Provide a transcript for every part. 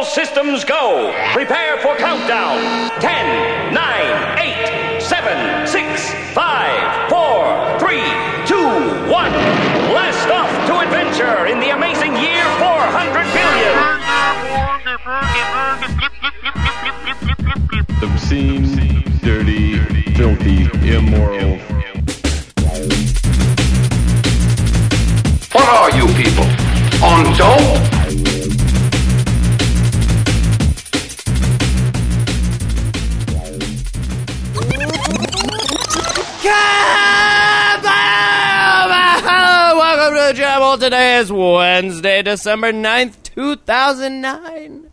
systems go. Prepare for countdown. 10, 9, 8, 7, 6, 5, 4, 3, 2, 1. Blast off to adventure in the amazing year 400 billion. Obscene, dirty, filthy, immoral. What are you people? On dope? Welcome to the Jam Hole. Today is Wednesday, December 9th, 2009.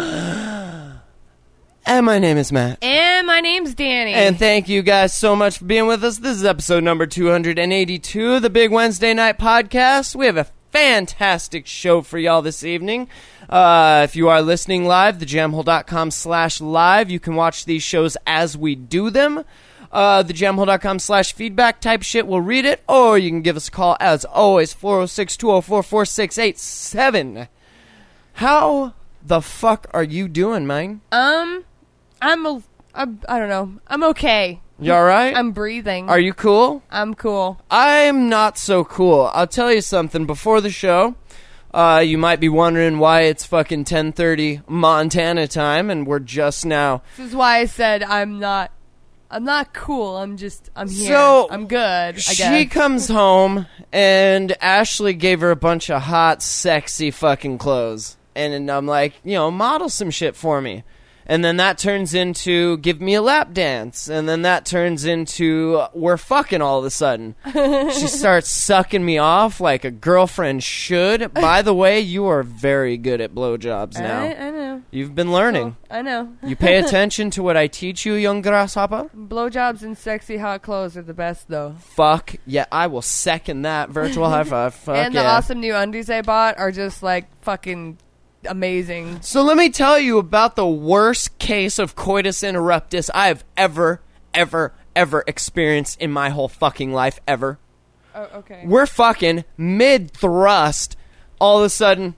And my name is Matt. And my name's Danny. And thank you guys so much for being with us. This is episode number 282 of the Big Wednesday Night Podcast. We have a fantastic show for y'all this evening. If you are listening live, thejamhole.com/live. You can watch these shows as we do them. Thejamhole.com/feedback type shit. We'll read it. Or you can give us a call, as always, 406-204-4687. How the fuck are you doing, man? I don't know. I'm okay. You alright? I'm breathing. Are you cool? I'm cool. I'm not so cool. I'll tell you something. Before the show, you might be wondering why it's fucking 10:30 Montana time, and we're just now. This is why I said I'm not cool. I'm here. So, I'm good, I guess. She comes home, and Ashley gave her a bunch of hot, sexy fucking clothes. And I'm like, model some shit for me. And then that turns into give me a lap dance. And then that turns into we're fucking all of a sudden. She starts sucking me off like a girlfriend should. By the way, you are very good at blowjobs now. I know. You've been learning. Well, I know. You pay attention to what I teach you, young grasshopper? Blowjobs and sexy hot clothes are the best, though. Fuck. Yeah, I will second that. Virtual high five. Fuck and yeah. the awesome new undies I bought are just like fucking amazing. So let me tell you about the worst case of coitus interruptus I have ever experienced in my whole fucking life ever. Oh, okay. We're fucking mid-thrust. All of a sudden,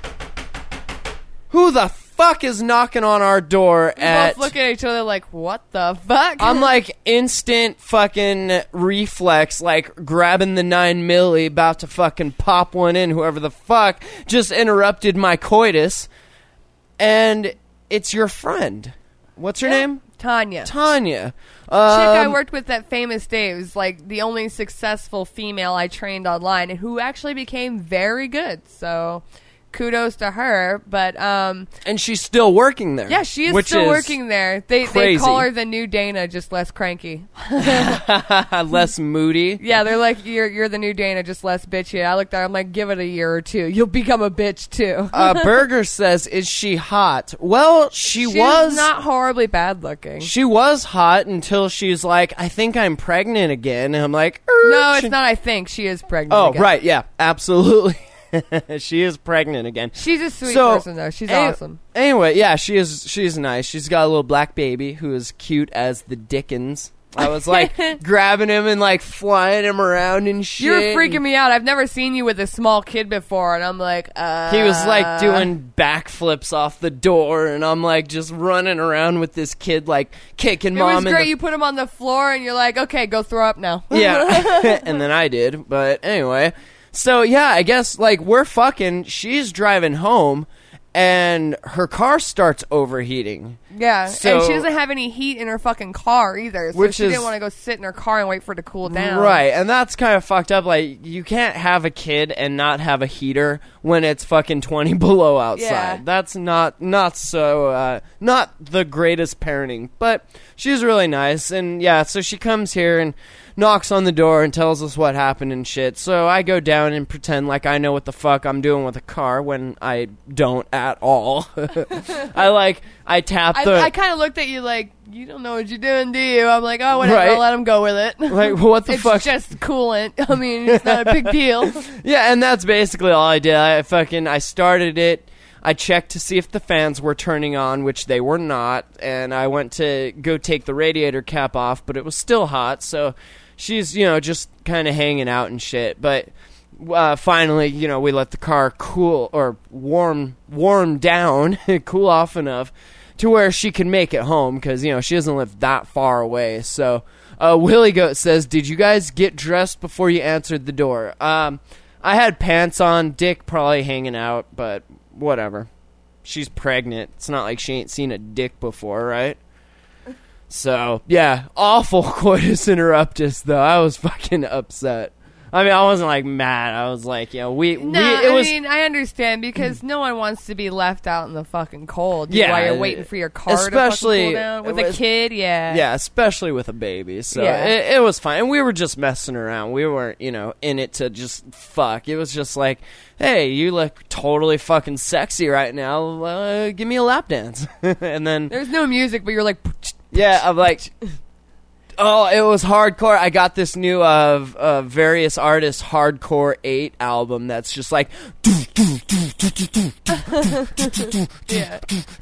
who the fuck is knocking on our door We at... both look at each other like, what the fuck? I'm like instant fucking reflex, like grabbing the 9 milli, about to fucking pop one in. Whoever the fuck just interrupted my coitus, and it's your friend. What's her name? Tanya. Tanya. Chick I worked with at Famous Dave's, like the only successful female I trained online, and who actually became very good. So kudos to her, but and she's still working there. Yeah, she is still working there. They call her the new Dana, just less cranky. Less moody. Yeah, they're like, you're the new Dana, just less bitchy. I looked at her, I'm like, give it a year or two, you'll become a bitch too. Burger says, is she hot? Well, she's not horribly bad looking. She was hot until she's like, I think I'm pregnant again. And I'm like, no, it's not I think. She is pregnant again. Oh, right, yeah, absolutely. She is pregnant again. She's a sweet person, though. She's awesome. Anyway, yeah, she's nice. She's got a little black baby who is cute as the Dickens. I was like grabbing him and like flying him around and shit. You were freaking me out. I've never seen you with a small kid before, and I'm like, He was like doing backflips off the door, and I'm like just running around with this kid, like kicking mom. It was great. You put him on the floor, and you're like, okay, go throw up now. Yeah, and then I did. But anyway. So, yeah, I guess, like, we're fucking, she's driving home, and her car starts overheating. Yeah, so, and she doesn't have any heat in her fucking car, either, so she didn't want to go sit in her car and wait for it to cool down. Right, and that's kind of fucked up. Like, you can't have a kid and not have a heater when it's fucking 20 below outside. Yeah. That's not the greatest parenting, but she's really nice, and, yeah, so she comes here and knocks on the door and tells us what happened and shit. So I go down and pretend like I know what the fuck I'm doing with a car when I don't at all. I tap the... I kind of looked at you like, you don't know what you're doing, do you? I'm like, oh, whatever, right. I'll let him go with it. Like, what the fuck? It's just coolant. I mean, it's not a big deal. Yeah, and that's basically all I did. I started it. I checked to see if the fans were turning on, which they were not, and I went to go take the radiator cap off, but it was still hot, so she's, just kind of hanging out and shit. But finally, we let the car cool or warm down, cool off enough to where she can make it home because, she doesn't live that far away. So Willie Goat says, did you guys get dressed before you answered the door? I had pants on, dick probably hanging out, but whatever. She's pregnant. It's not like she ain't seen a dick before, right? So, yeah, awful coitus interruptus, though. I was fucking upset. I mean, I wasn't, like, mad. I was like, I understand, because no one wants to be left out in the fucking cold Yeah, while you're waiting for your car to fucking cool down. With a kid, yeah. Yeah, especially with a baby. So Yeah. it was fine. And we were just messing around. We weren't, in it to just fuck. It was just like, hey, you look totally fucking sexy right now. Give me a lap dance. And then... There's no music, but you're like... Yeah, I'm like... Oh, it was hardcore. I got this new various artists Hardcore 8 album that's just like Yeah.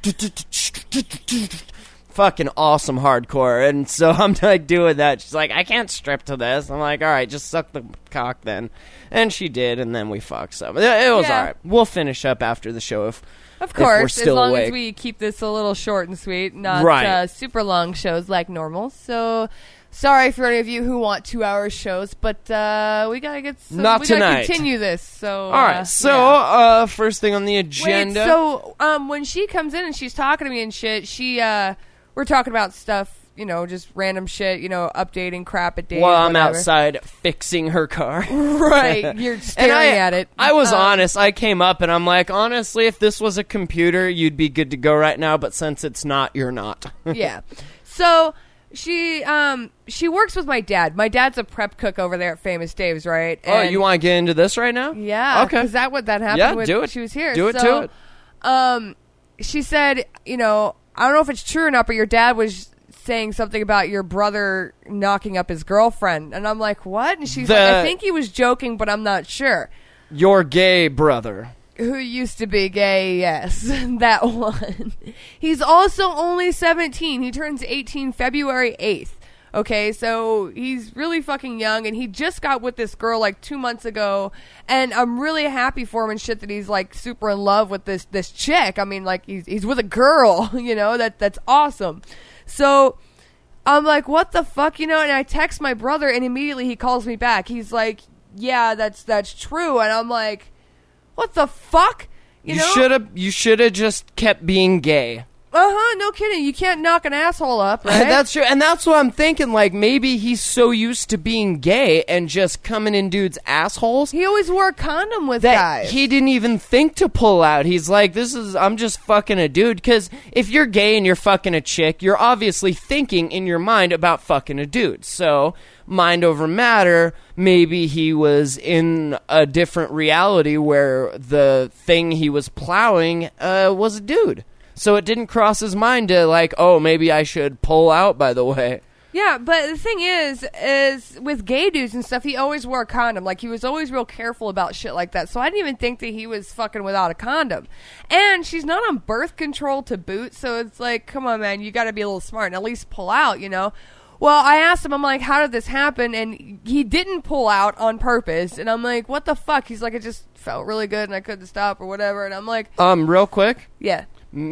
fucking awesome hardcore. And so I'm like doing that. She's like, I can't strip to this. I'm like, all right, just suck the cock then. And she did, and then we fucked some. It was Yeah. all right. We'll finish up after the show if course, we're still as long awake. as we keep this a little short and sweet, not Right. super long shows like normal. So, sorry for any of you who want 2-hour shows, but we gotta get some, Not we tonight. gotta continue this. So, all right, so yeah. first thing on the agenda. Wait, so when she comes in and she's talking to me and shit, we're talking about stuff, just random shit, updating crap at days. while I'm whatever. outside fixing her car. Right, you're staring at it. I was honest. I came up and I'm like, honestly, if this was a computer, you'd be good to go right now. But since it's not, you're not. Yeah. So she works with my dad. My dad's a prep cook over there at Famous Dave's, right? Oh, you want to get into this right now? Yeah. Okay. Is that what that happened Yeah, when do it. she was here? Do it So, to it. She said, I don't know if it's true or not, but your dad was saying something about your brother knocking up his girlfriend. And I'm like, what? And she's like, I think he was joking, but I'm not sure. Your gay brother. Who used to be gay, yes. That one. He's also only 17. He turns 18 February 8th. Okay, so he's really fucking young, and he just got with this girl like 2 months ago, and I'm really happy for him and shit that he's like super in love with this chick. I mean, like he's with a girl, that's awesome. So I'm like, what the fuck, and I text my brother, and immediately he calls me back. He's like, yeah, that's true, and I'm like, what the fuck? You should have just kept being gay. No kidding. You can't knock an asshole up, right? That's true, and that's what I'm thinking. Like, maybe he's so used to being gay and just coming in dudes' assholes He always wore a condom with that guys. he didn't even think to pull out. He's like, I'm just fucking a dude. Because if you're gay and you're fucking a chick, you're obviously thinking in your mind about fucking a dude. So, mind over matter, maybe he was in a different reality where the thing he was plowing was a dude. So it didn't cross his mind to like, oh, maybe I should pull out, by the way. Yeah, but the thing is with gay dudes and stuff, he always wore a condom. Like, he was always real careful about shit like that. So I didn't even think that he was fucking without a condom. And she's not on birth control to boot, so it's like, come on, man, you gotta be a little smart and at least pull out, Well, I asked him, I'm like, how did this happen? And he didn't pull out on purpose. And I'm like, what the fuck? He's like, it just felt really good and I couldn't stop or whatever. And I'm like... Real quick. Yeah.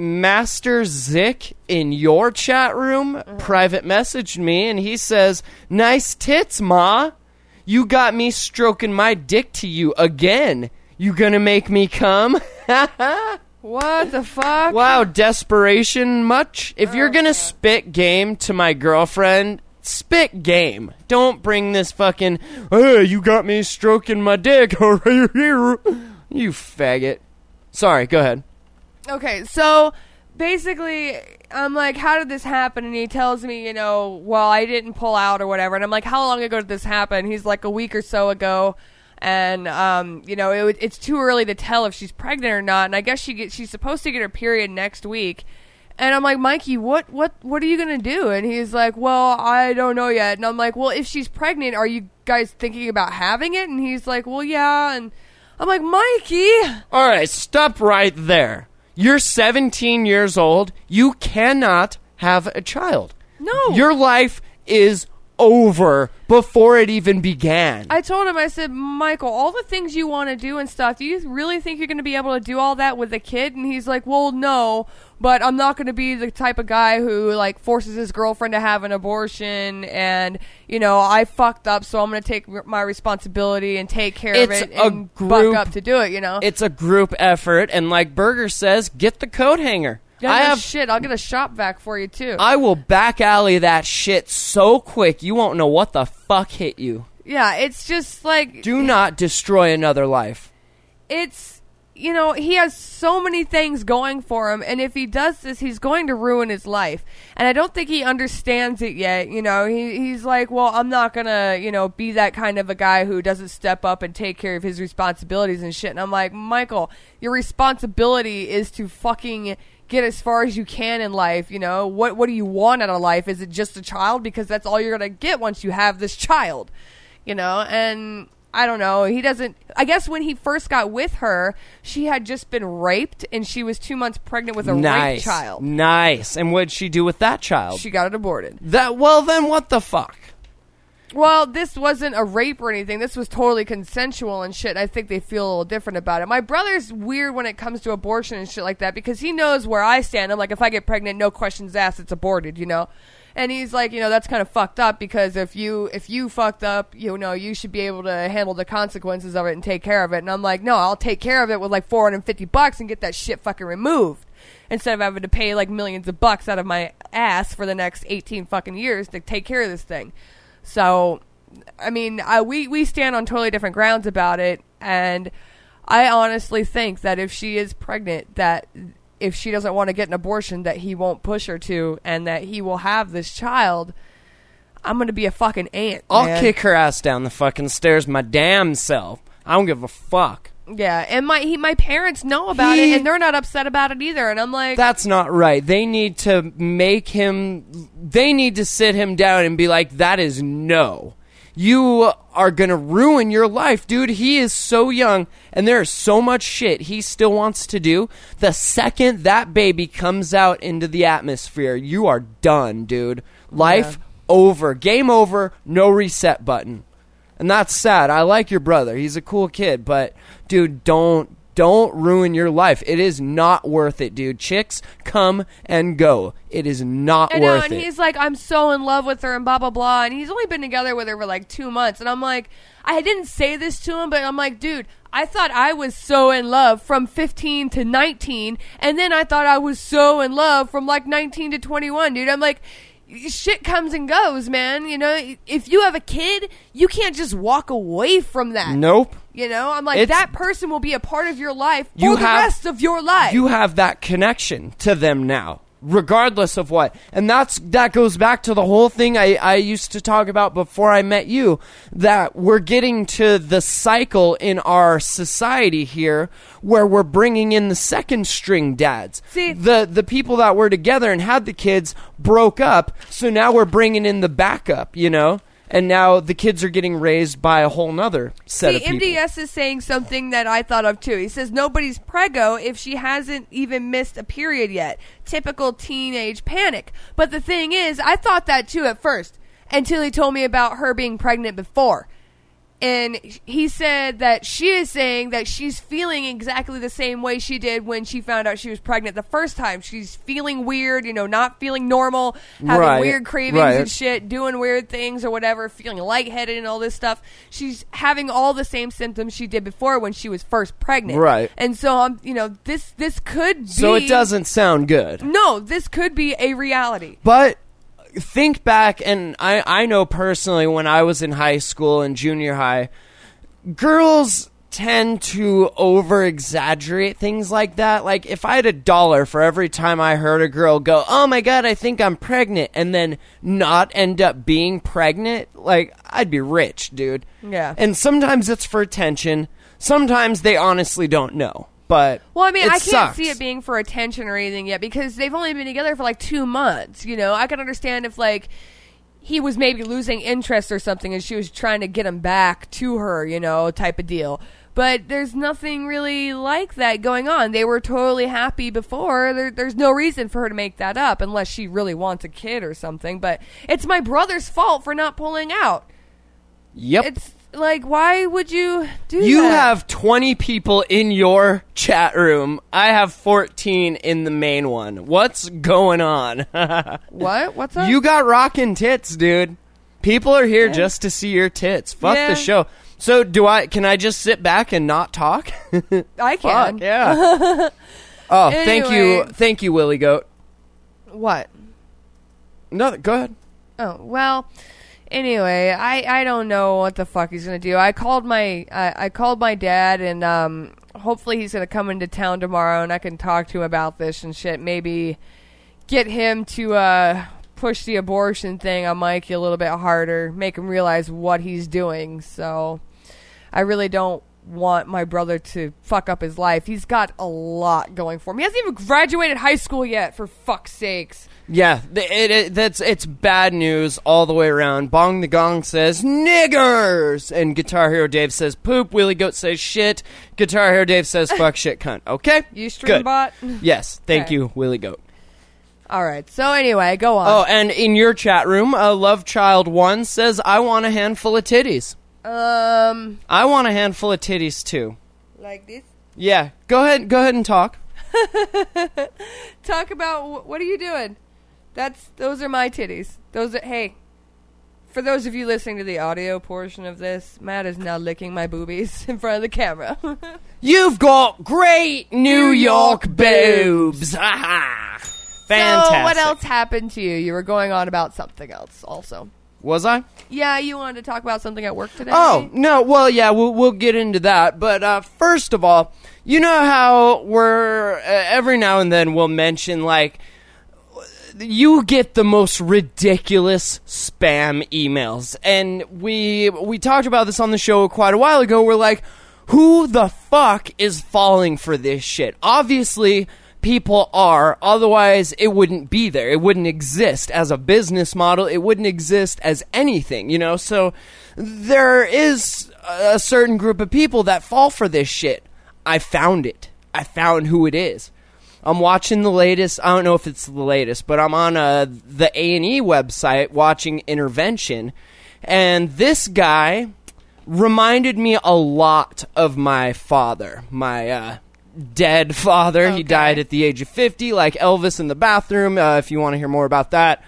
Master Zick in your chat room private messaged me and he says, nice tits, ma. You got me stroking my dick to you again. You gonna make me come? What the fuck? Wow, desperation much? If you're gonna spit game to my girlfriend, spit game. Don't bring this fucking, hey, you got me stroking my dick. You faggot. Sorry, go ahead. Okay, so basically, I'm like, how did this happen? And he tells me, well, I didn't pull out or whatever. And I'm like, how long ago did this happen? He's like, a week or so ago. And, it's too early to tell if she's pregnant or not. And I guess she's supposed to get her period next week. And I'm like, Mikey, what are you going to do? And he's like, well, I don't know yet. And I'm like, well, if she's pregnant, are you guys thinking about having it? And he's like, well, yeah. And I'm like, Mikey. All right, stop right there. You're 17 years old. You cannot have a child. No. Your life is over before it even began. I told him, I said, Michael, all the things you want to do and stuff, do you really think you're going to be able to do all that with a kid? And he's like, well, no, but I'm not going to be the type of guy who, like, forces his girlfriend to have an abortion, and, you know, I fucked up, so I'm going to take my responsibility and take care of it and buck up to do it, you know? It's a group effort, and like Berger says, get the coat hanger. Yeah, shit. I'll get a shop vac for you too. I will back alley that shit so quick you won't know what the fuck hit you. Yeah, it's just like... Do not destroy another life. It's, you know, he has so many things going for him, and if he does this, he's going to ruin his life. And I don't think he understands it yet, you know. He's like, well, I'm not gonna, you know, be that kind of a guy who doesn't step up and take care of his responsibilities and shit. And I'm like, Michael, your responsibility is to fucking... get as far as you can in life, you know. What do you want out of life? Is it just a child? Because that's all you're going to get once you have this child, you know. And I don't know. He doesn't... I guess when he first got with her, she had just been raped, and she was 2 months pregnant with a raped child. Nice. And what'd she do with that child? She got it aborted. Well, then what the fuck? Well, this wasn't a rape or anything. This was totally consensual and shit. I think they feel a little different about it. My brother's weird when it comes to abortion and shit like that because he knows where I stand. I'm like, if I get pregnant, no questions asked, it's aborted, you know? And he's like, you know, that's kind of fucked up because if you fucked up, you know, you should be able to handle the consequences of it and take care of it. And I'm like, no, I'll take care of it with like $450 and get that shit fucking removed instead of having to pay like millions of bucks out of my ass for the next 18 fucking years to take care of this thing. So, I mean, we stand on totally different grounds about it, and I honestly think that if she is pregnant, that if she doesn't want to get an abortion, that he won't push her to, and that he will have this child. I'm going to be a fucking ant, I'll kick her ass down the fucking stairs my damn self. I don't give a fuck. Yeah, and my parents know about it, and they're not upset about it either, and I'm like... That's not right. They need to sit him down and be like, that is no. You are going to ruin your life, dude. He is so young, and there is so much shit he still wants to do. The second that baby comes out into the atmosphere, you are done, dude. Life over. Game over. No reset button. And that's sad. I like your brother. He's a cool kid, but dude, don't ruin your life. It is not worth it, dude. Chicks come and go. It is not worth it. And he's like, I'm so in love with her and blah, blah, blah. And he's only been together with her for like 2 months. And I'm like, I didn't say this to him, but I'm like, dude, I thought I was so in love from 15 to 19. And then I thought I was so in love from like 19 to 21, dude. I'm like... Shit comes and goes, man. You know, if you have a kid, you can't just walk away from that. Nope. You know, I'm like, that person will be a part of your life for the rest of your life. You have that connection to them now, regardless of what. And that goes back to the whole thing I used to talk about before I met you, that we're getting to the cycle in our society here where we're bringing in the second string dads. See, the people that were together and had the kids broke up, so now we're bringing in the backup, you know? And now the kids are getting raised by a whole nother set of people. MDS is saying something that I thought of too. He says nobody's preggo if she hasn't even missed a period yet. Typical teenage panic. But the thing is, I thought that too at first until he told me about her being pregnant before. And he said that she is saying that she's feeling exactly the same way she did when she found out she was pregnant the first time. She's feeling weird, you know, not feeling normal, having weird cravings and shit, doing weird things or whatever, feeling lightheaded and all this stuff. She's having all the same symptoms she did before when she was first pregnant. Right. And so, you know, this could be... So it doesn't sound good. No, this could be a reality. But... think back, and I know personally when I was in high school and junior high, girls tend to over-exaggerate things like that. Like, if I had $1 for every time I heard a girl go, oh my god, I think I'm pregnant, and then not end up being pregnant, like, I'd be rich, dude. Yeah. And sometimes it's for attention. Sometimes they honestly don't know. But well, I mean, I can't sucks. see it being for attention or anything yet because they've only been together for like 2 months. You know, I can understand if like he was maybe losing interest or something and she was trying to get him back to her, you know, type of deal. But there's nothing really like that going on. They were totally happy before. There's no reason for her to make that up unless she really wants a kid or something. But it's my brother's fault for not pulling out. Yep. It's like, why would you do You that? have 20 people in your chat room. I have 14 in the main one. What's going on? What? What's up? You got rockin' tits, dude. People are here just to see your tits. Fuck Yeah. the show. So can I just sit back and not talk? I can. Fuck, yeah. Oh, Anyway. Thank you, Willie Goat. What? No, go ahead. Oh, well, anyway, I don't know what the fuck he's going to do. I called my dad, and hopefully he's going to come into town tomorrow, and I can talk to him about this and shit. Maybe get him to push the abortion thing on Mikey a little bit harder, make him realize what he's doing. So I really don't want my brother to fuck up his life. He's got a lot going for him. He hasn't even graduated high school yet, for fuck's sakes. Yeah, it's bad news all the way around. Bong the Gong says niggers, and Guitar Hero Dave says poop. Willie Goat says shit. Guitar Hero Dave says fuck shit cunt. Okay, You stream good. bot? Yes, thank Okay. you, Willie Goat. All right. So anyway, go on. Oh, and in your chat room, Love Child 1 says I want a handful of titties. I want a handful of titties too. Like this? Yeah, go ahead and talk. Talk about what are you doing? Those are my titties. Hey, for those of you listening to the audio portion of this, Matt is now licking my boobies in front of the camera. You've got great New York York boobs. Ha Fantastic. So what else happened to you? You were going on about something else also. Was I? Yeah, you wanted to talk about something at work today? Oh, no, well, yeah, we'll get into that. But first of all, you know how we're, every now and then we'll mention, like, you get the most ridiculous spam emails. And we talked about this on the show quite a while ago. We're like, who the fuck is falling for this shit? Obviously, people are, otherwise it wouldn't be there. It wouldn't exist as a business model. It wouldn't exist as anything, you know? So there is a certain group of people that fall for this shit. I found it. I found who it is. I'm watching the latest, I don't know if it's the latest, but I'm on the A&E website watching Intervention, and this guy reminded me a lot of my father, my dead father. Okay. He died at the age of 50, like Elvis in the bathroom. If you want to hear more about that,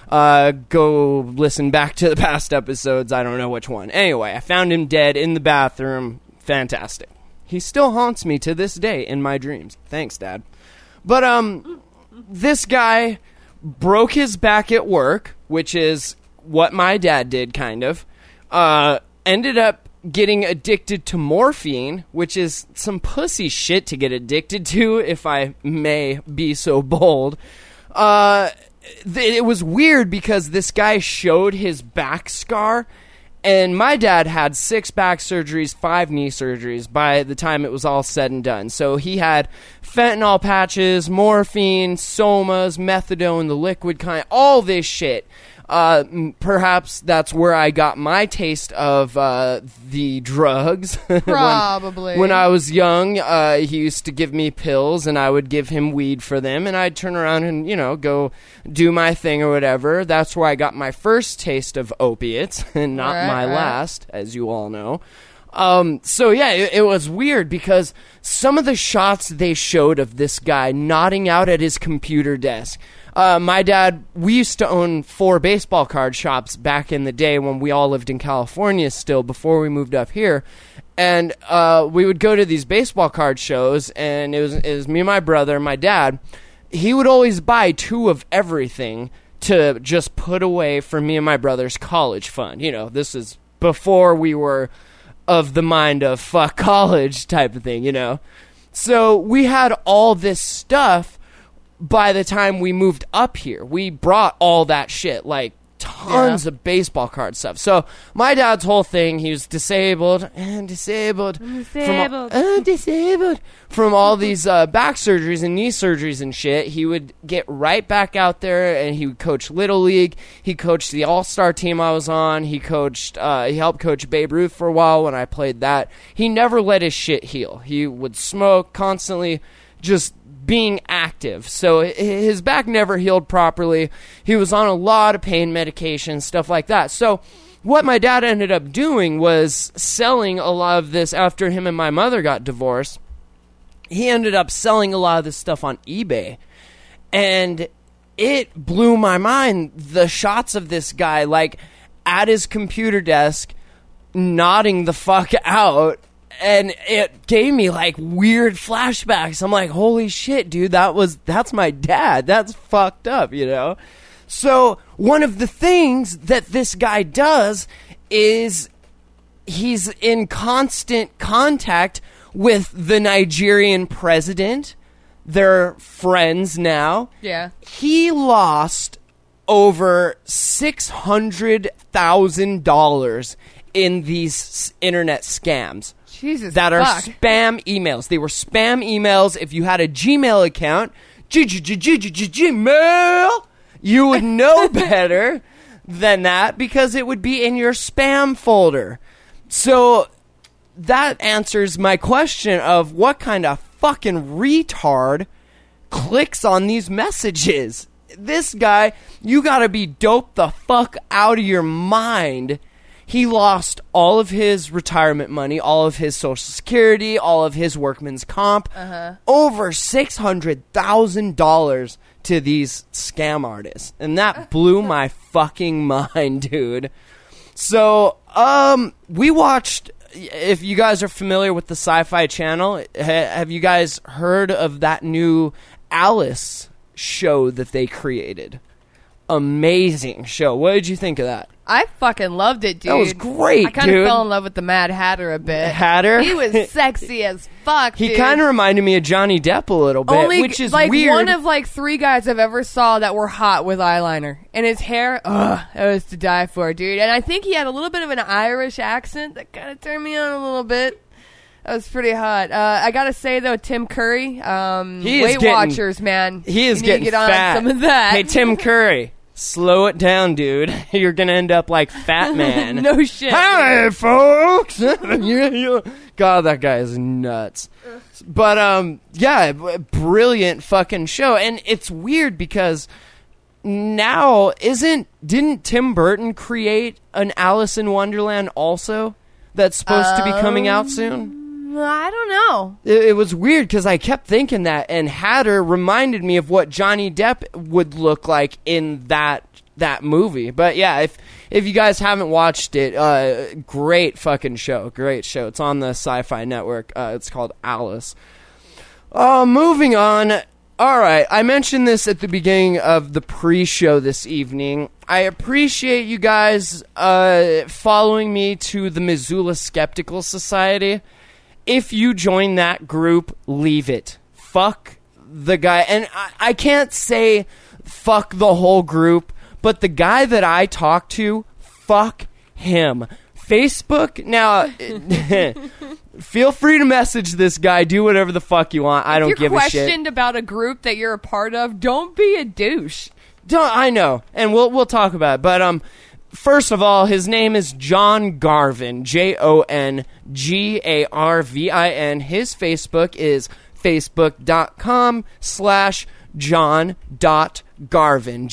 go listen back to the past episodes. I don't know which one. Anyway, I found him dead in the bathroom. Fantastic. He still haunts me to this day in my dreams. Thanks, Dad. But this guy broke his back at work, which is what my dad did, kind of. Ended up getting addicted to morphine, which is some pussy shit to get addicted to, if I may be so bold. It was weird because this guy showed his back scar, and my dad had 6 back surgeries, 5 knee surgeries by the time it was all said and done. So he had fentanyl patches, morphine, somas, methadone, the liquid kind, all this shit. Perhaps that's where I got my taste of the drugs. Probably. When I was young, he used to give me pills, and I would give him weed for them, and I'd turn around and, you know, go do my thing or whatever. That's where I got my first taste of opiates, and not my last, as you all know. So yeah, it was weird because some of the shots they showed of this guy nodding out at his computer desk. My dad, we used to own 4 baseball card shops back in the day when we all lived in California still, before we moved up here. And we would go to these baseball card shows, and it was me and my brother and my dad. He would always buy 2 of everything to just put away for me and my brother's college fund. You know, this is before we were of the mind of fuck college type of thing, you know. So we had all this stuff. By the time we moved up here, we brought all that shit, like tons of baseball card stuff. So my dad's whole thing, he was disabled from all these back surgeries and knee surgeries and shit. He would get right back out there and he would coach Little League. He coached the All-Star team I was on. He helped coach Babe Ruth for a while when I played that. He never let his shit heal. He would smoke constantly, just being active. So his back never healed properly. He was on a lot of pain medication, stuff like that. So what my dad ended up doing was selling a lot of this after him and my mother got divorced. He ended up selling a lot of this stuff on eBay. And it blew my mind, the shots of this guy, like, at his computer desk, nodding the fuck out. And it gave me, like, weird flashbacks. I'm like, holy shit, dude, that's my dad. That's fucked up, you know? So one of the things that this guy does is he's in constant contact with the Nigerian president. They're friends now. Yeah. He lost over $600,000 in these internet scams. Jesus, that are fuck. spam emails. They were spam emails. If you had a Gmail account, Gmail, you would know better than that because it would be in your spam folder. So that answers my question of what kind of fucking retard clicks on these messages. This guy, you gotta be doped the fuck out of your mind. He lost all of his retirement money, all of his Social Security, all of his workman's comp, over $600,000 to these scam artists. And that blew my fucking mind, dude. So, we watched, if you guys are familiar with the Sci-Fi Channel, have you guys heard of that new Alice show that they created? Amazing show. What did you think of that? I fucking loved it, dude. That was great, I kind of dude. fell in love with the Mad Hatter a bit. Hatter? He was sexy as fuck, He dude. kind of reminded me of Johnny Depp a little bit, Only, which is like, weird. one of, like, 3 guys I've ever saw that were hot with eyeliner. And his hair, it was to die for, dude. And I think he had a little bit of an Irish accent that kind of turned me on a little bit. That was pretty hot. I gotta say, though, Tim Curry, Weight Watchers, man. He is You need to getting get on fat. some of that. Hey, Tim Curry, slow it down, dude. You're going to end up like Fat Man. No shit. Hi, folks. God, that guy is nuts. But, yeah, brilliant fucking show. And it's weird because now, didn't Tim Burton create an Alice in Wonderland also that's supposed to be coming out soon? I don't know. It was weird because I kept thinking that, and Hatter reminded me of what Johnny Depp would look like in that movie. But yeah, if you guys haven't watched it, great fucking show, great show. It's on the Sci-Fi Network. It's called Alice. Moving on. All right, I mentioned this at the beginning of the pre-show this evening. I appreciate you guys following me to the Missoula Skeptical Society. If you join that group, leave it. Fuck the guy. And I can't say fuck the whole group, but the guy that I talk to, fuck him. Facebook, now, feel free to message this guy. Do whatever the fuck you want. I don't give a shit. If you're questioned about a group that you're a part of, don't be a douche. I know, and we'll talk about it. But first of all, his name is John Garvin, JonGarvin. His Facebook is facebook.com/John.Garvin,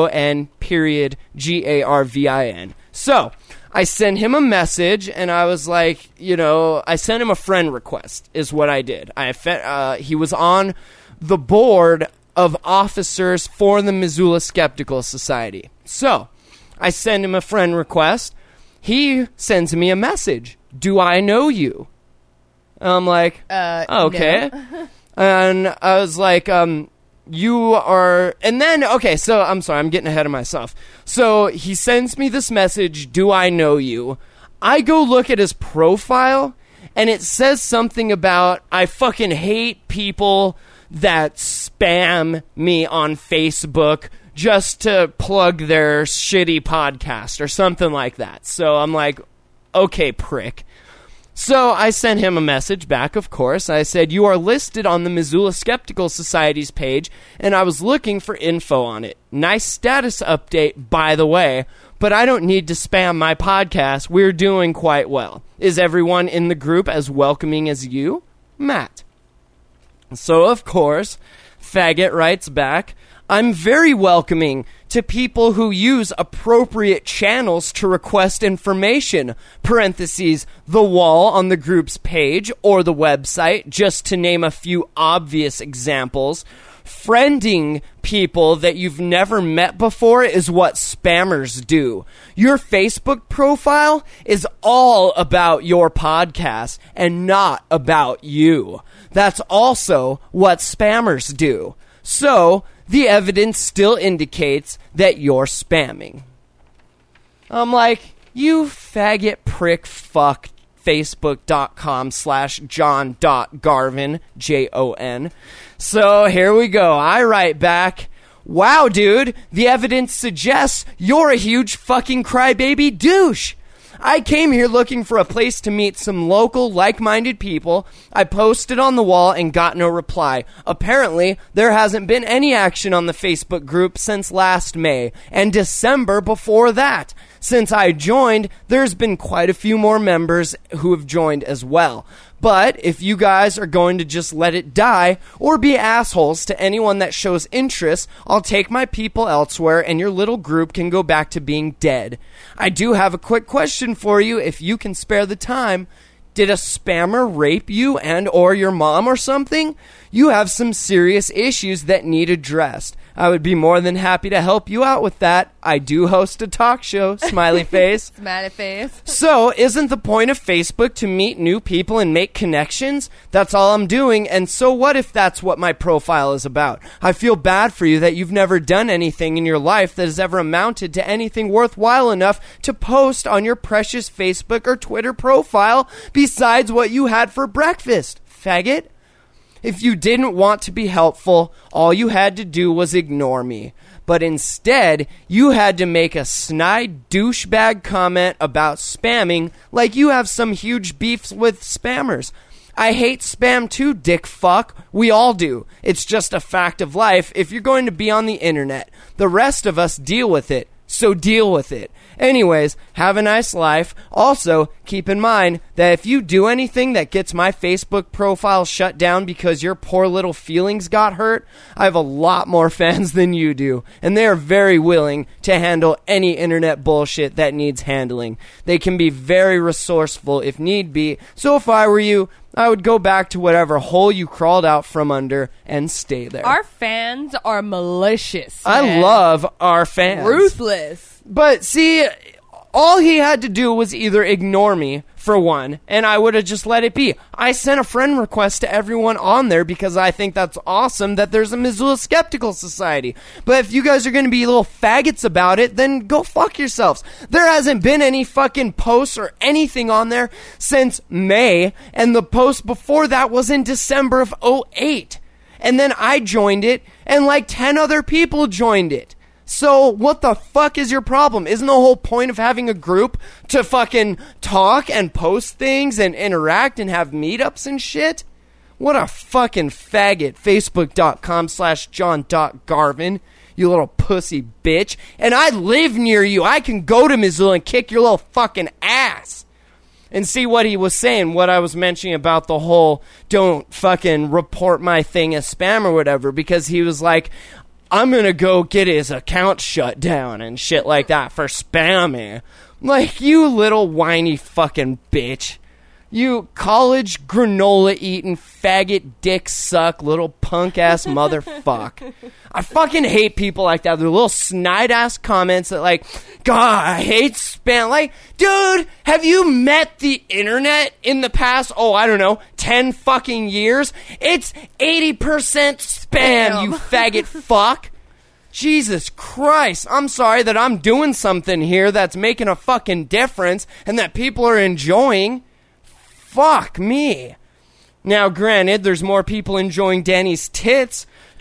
JON.Garvin. So I sent him a message, and I was like, I sent him a friend request, is what I did. He was on the board of officers for the Missoula Skeptical Society. So I send him a friend request. He sends me a message. Do I know you? I'm like, okay. No. And I was like, you are... And then, okay, so I'm sorry, I'm getting ahead of myself. So he sends me this message, do I know you? I go look at his profile, and it says something about, I fucking hate people that spam me on Facebook. just to plug their shitty podcast or something like that. So I'm like, okay, prick. So I sent him a message back, of course. I said, you are listed on the Missoula Skeptical Society's page, and I was looking for info on it. Nice status update, by the way, but I don't need to spam my podcast. We're doing quite well. Is everyone in the group as welcoming as you? Matt. So, of course, Faggot writes back, I'm very welcoming to people who use appropriate channels to request information, parentheses, the wall on the group's page or the website, just to name a few obvious examples. Friending people that you've never met before is what spammers do. Your Facebook profile is all about your podcast and not about you. That's also what spammers do. So, the evidence still indicates that you're spamming. I'm like, you faggot prick fuck, facebook.com/John.Garvin, Jon. So here we go. I write back, wow, dude, the evidence suggests you're a huge fucking crybaby douche. I came here looking for a place to meet some local, like-minded people. I posted on the wall and got no reply. Apparently, there hasn't been any action on the Facebook group since last May, and December before that. Since I joined, there's been quite a few more members who have joined as well. But if you guys are going to just let it die or be assholes to anyone that shows interest, I'll take my people elsewhere and your little group can go back to being dead. I do have a quick question for you if you can spare the time. Did a spammer rape you and or your mom or something? You have some serious issues that need addressed. I would be more than happy to help you out with that. I do host a talk show, smiley face. Smiley face. So, isn't the point of Facebook to meet new people and make connections? That's all I'm doing, and so what if that's what my profile is about? I feel bad for you that you've never done anything in your life that has ever amounted to anything worthwhile enough to post on your precious Facebook or Twitter profile besides what you had for breakfast, faggot. If you didn't want to be helpful, all you had to do was ignore me. But instead, you had to make a snide douchebag comment about spamming like you have some huge beefs with spammers. I hate spam too, dick fuck. We all do. It's just a fact of life if you're going to be on the internet. The rest of us deal with it. So deal with it. Anyways, have a nice life. Also, keep in mind that if you do anything that gets my Facebook profile shut down because your poor little feelings got hurt, I have a lot more fans than you do, and they are very willing to handle any internet bullshit that needs handling. They can be very resourceful if need be, so if I were you, I would go back to whatever hole you crawled out from under and stay there. Our fans are malicious, man. I love our fans. Ruthless. But see, all he had to do was either ignore me, for one, and I would have just let it be. I sent a friend request to everyone on there because I think that's awesome that there's a Missoula Skeptical Society. But if you guys are going to be little faggots about it, then go fuck yourselves. There hasn't been any fucking posts or anything on there since May, and the post before that was in December of 2008. And then I joined it, and like 10 other people joined it. So, what the fuck is your problem? Isn't the whole point of having a group to fucking talk and post things and interact and have meetups and shit? What a fucking faggot. Facebook.com/John.Garvin, you little pussy bitch. And I live near you. I can go to Missoula and kick your little fucking ass. And see what he was saying, what I was mentioning about the whole don't fucking report my thing as spam or whatever, because he was like, I'm going to go get his account shut down and shit like that for spamming. Like, you little whiny fucking bitch. You college granola eating faggot dick suck little punk ass motherfuck. I fucking hate people like that. They're little snide ass comments that like, God, I hate spam. Like, dude, have you met the internet in the past, 10 fucking years? It's 80% spam, you faggot fuck. Jesus Christ, I'm sorry that I'm doing something here that's making a fucking difference and that people are enjoying. Fuck me. Now, granted, there's more people enjoying Danny's tits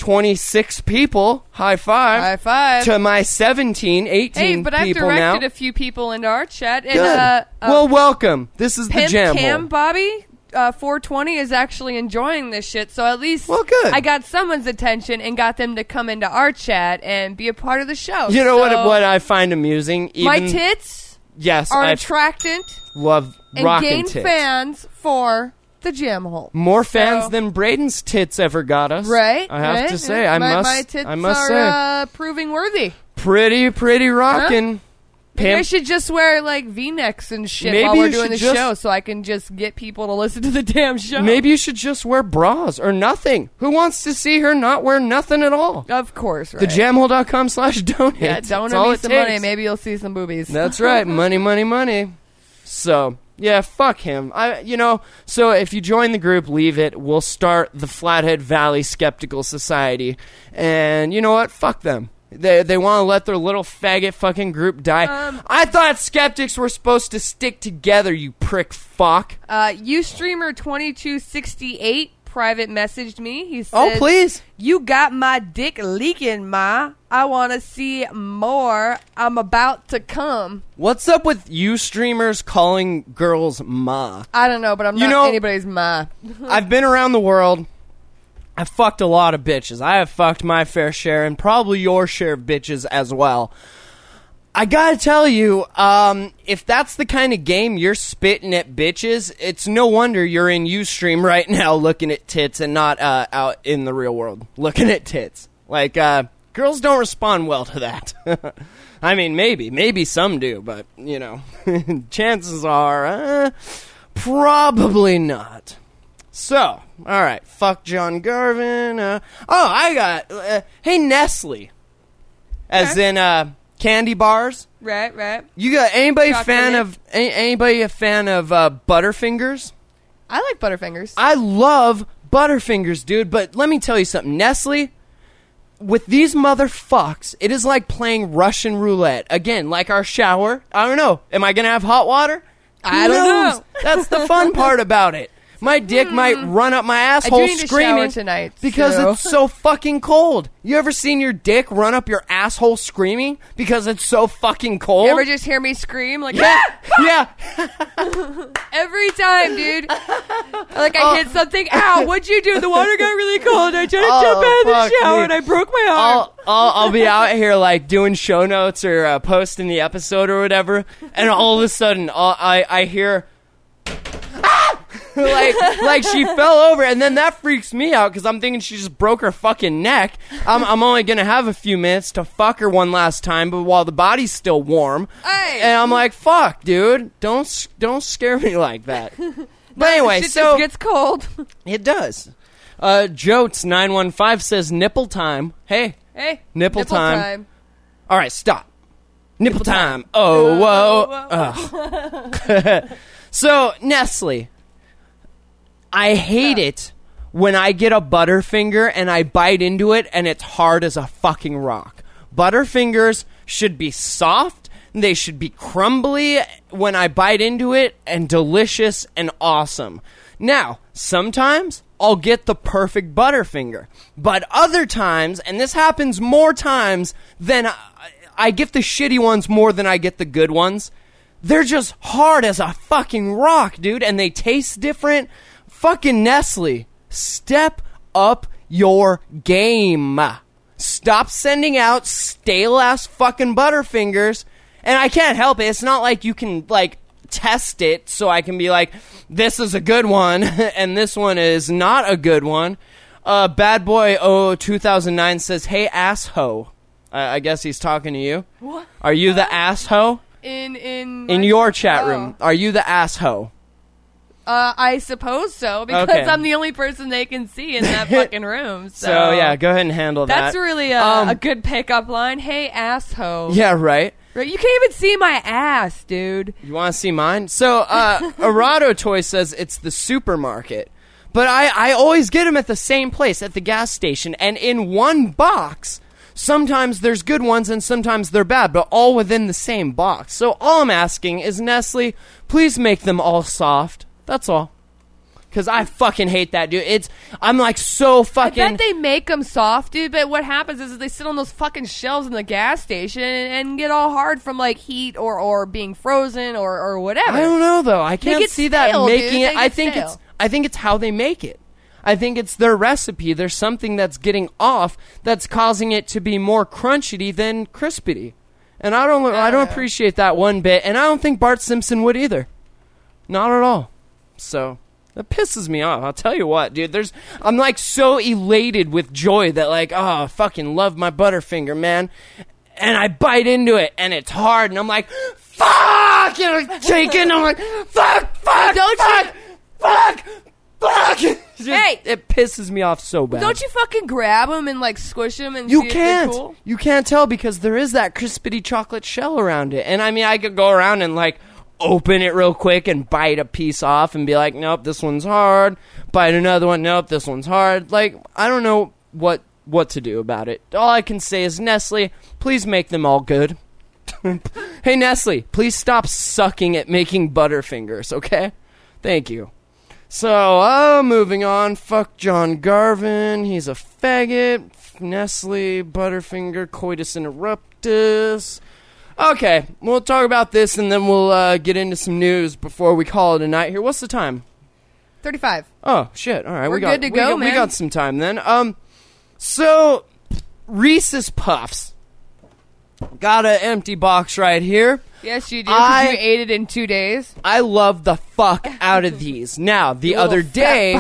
26 people. High five. High five. To my 17, 18 Hey, but I've people now. directed a few people into our chat. And, Good. Well, welcome. This is the Pimp Jam Cam Hole. Bobby 420 is actually enjoying this shit, so at least good. I got someone's attention and got them to come into our chat and be a part of the show. You know So what I find amusing? my tits Yes, are I attractant love and rockin' gain tits. fans for the Jam Hole. More fans So- than Braden's tits ever got us. Right? I have right, to say, right. I my must tits say, are proving worthy. pretty rockin'. Maybe I Pimp. should just wear like V-necks and shit Maybe while we're you doing should the just- show, so I can just get people to listen to the damn show. Maybe you should just wear bras or nothing. Who wants to see her not wear nothing at all? Of course, right? Thejamhole.com/donate. Yeah, That's donate all me it some takes. money. Maybe you'll see some boobies. That's right. Money. So, yeah, fuck him. So if you join the group, leave it. We'll start the Flathead Valley Skeptical Society. And you know what? Fuck them. They want to let their little faggot fucking group die. I thought skeptics were supposed to stick together, you prick fuck. Ustreamer2268 private messaged me. He said, Oh, please. You got my dick leaking, ma. I want to see more. I'm about to come. What's up with you streamers calling girls ma? I don't know, but I'm not anybody's ma. I've been around the world. I've fucked a lot of bitches. I have fucked my fair share and probably your share of bitches as well. I gotta tell you, if that's the kind of game you're spitting at bitches, it's no wonder you're in Ustream right now looking at tits and not out in the real world looking at tits. Like, girls don't respond well to that. I mean, maybe some do, but, chances are, probably not. So, alright, fuck John Garvin. I got, hey Nestle. As in, candy bars. Right. You got anybody a Chocolate. fan of Butterfingers? I like Butterfingers. I love Butterfingers, dude, but let me tell you something. Nestle, with these motherfucks, it is like playing Russian roulette. Again, like our shower. I don't know. Am I going to have hot water? I don't know. That's the fun part about it. My dick might run up my asshole I do need to screaming shower tonight, because so. it's so fucking cold. You ever seen your dick run up your asshole screaming because it's so fucking cold? You ever just hear me scream? Like, yeah. every time, dude. Like, I hit something. Ow, what'd you do? The water got really cold. I tried to jump out of the fuck shower me. and I broke my arm. I'll be out here like doing show notes or posting the episode or whatever, and all of a sudden I hear like she fell over, and then that freaks me out because I'm thinking she just broke her fucking neck. I'm only gonna have a few minutes to fuck her one last time, but while the body's still warm, Hey. and I'm like, fuck, dude, don't scare me like that. But anyway, Shit so just gets cold. it does. Jotes915 says nipple time. Hey, Nipple time. All right, stop. Nipple time. Oh, whoa. Ugh. So, Nestle, I hate it when I get a Butterfinger and I bite into it and it's hard as a fucking rock. Butterfingers should be soft. They should be crumbly when I bite into it and delicious and awesome. Now, sometimes I'll get the perfect Butterfinger. But other times, and this happens more times than I get the shitty ones more than I get the good ones. They're just hard as a fucking rock, dude, and they taste different. Fucking Nestle, step up your game. Stop sending out stale-ass fucking Butterfingers. And I can't help it. It's not like you can, like, test it so I can be like, this is a good one, and this one is not a good one. Bad Boy 2009 says, hey, assho. I guess he's talking to you. What? Are you the assho? In your chat room, are you the assho? I suppose so, because Okay. I'm the only person they can see in that fucking room. So yeah, go ahead and handle that. That's really a good pickup line. Hey, asshole. Yeah, right. Right, you can't even see my ass, dude. You want to see mine? So, Arado Toy says it's the supermarket. But I always get them at the same place, at the gas station. And in one box, sometimes there's good ones and sometimes they're bad, but all within the same box. So all I'm asking is, Nestle, please make them all soft. That's all. Because I fucking hate that, dude. I'm like so fucking... I bet they make them soft, dude, but what happens is they sit on those fucking shelves in the gas station and get all hard from, like, heat or being frozen or whatever. I don't know, though. I can't see that making it... I think it's how they make it. I think it's their recipe. There's something that's getting off that's causing it to be more crunchity than crispity. And I don't appreciate that one bit, and I don't think Bart Simpson would either. Not at all. So... that pisses me off. I'll tell you what, dude. I'm like so elated with joy that like, oh, I fucking love my Butterfinger, man. And I bite into it, and it's hard, and I'm like, fuck! You know, shaking. I'm like, fuck! Hey! It pisses me off so bad. Don't you fucking grab them and like squish them and You see if can't. they're cool? You can't tell because there is that crispity chocolate shell around it. And I mean, I could go around and like open it real quick and bite a piece off and be like, nope, this one's hard. Bite another one, nope, this one's hard. Like, I don't know what to do about it. All I can say is, Nestle, please make them all good. Hey, Nestle, please stop sucking at making Butterfingers, okay? Thank you. So, moving on. Fuck John Garvin. He's a faggot. Nestle, Butterfinger, coitus interruptus. Okay, we'll talk about this and then we'll get into some news before we call it a night here. What's the time? 35. Oh, shit. All right. We're good to go, man. We got some time then. So, Reese's Puffs. Got an empty box right here. Yes, you do, because you ate it in 2 days. I love the fuck out of these. Now, the other day,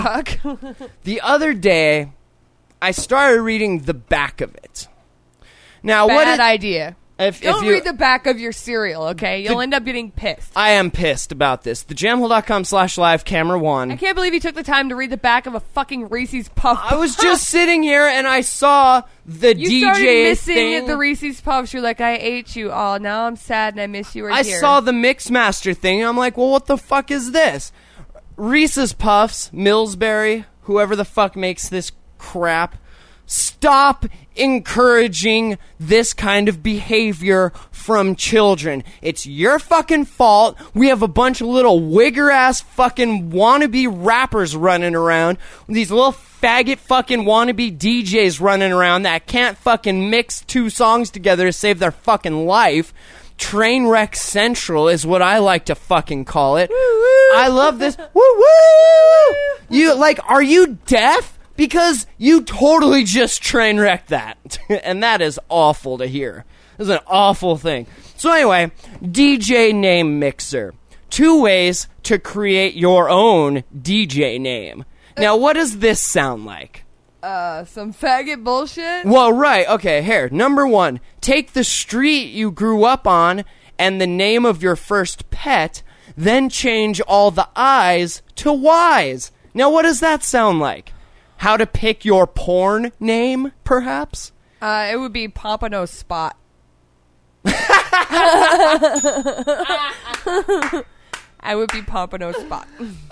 I started reading the back of it. Now, Bad idea. Don't read the back of your cereal, okay? You'll end up getting pissed. I am pissed about this. TheJamHole.com/live camera 1. I can't believe you took the time to read the back of a fucking Reese's Puff. I was just sitting here and I saw the you DJ started missing thing. the Reese's Puffs. You're like, I ate you all. Now I'm sad and I miss you. I saw the Mixmaster thing and I'm like, well, what the fuck is this? Reese's Puffs, Millsberry, whoever the fuck makes this crap, stop encouraging this kind of behavior from children. It's your fucking fault. We have a bunch of little wigger-ass fucking wannabe rappers running around. These little faggot fucking wannabe DJs running around that can't fucking mix two songs together to save their fucking life. Trainwreck Central is what I like to fucking call it. Woo-woo. I love this. Woo-woo! You, like, are you deaf? Because you totally just train wrecked that. And that is awful to hear. This is an awful thing. So anyway, DJ name mixer. 2 ways to create your own DJ name. Now, what does this sound like? Some faggot bullshit? Well, right. Okay, here. Number 1. Take the street you grew up on and the name of your first pet, then change all the I's to Y's. Now, what does that sound like? How to pick your porn name, perhaps? It would be Pompano Spot. I would be Pompano Spot.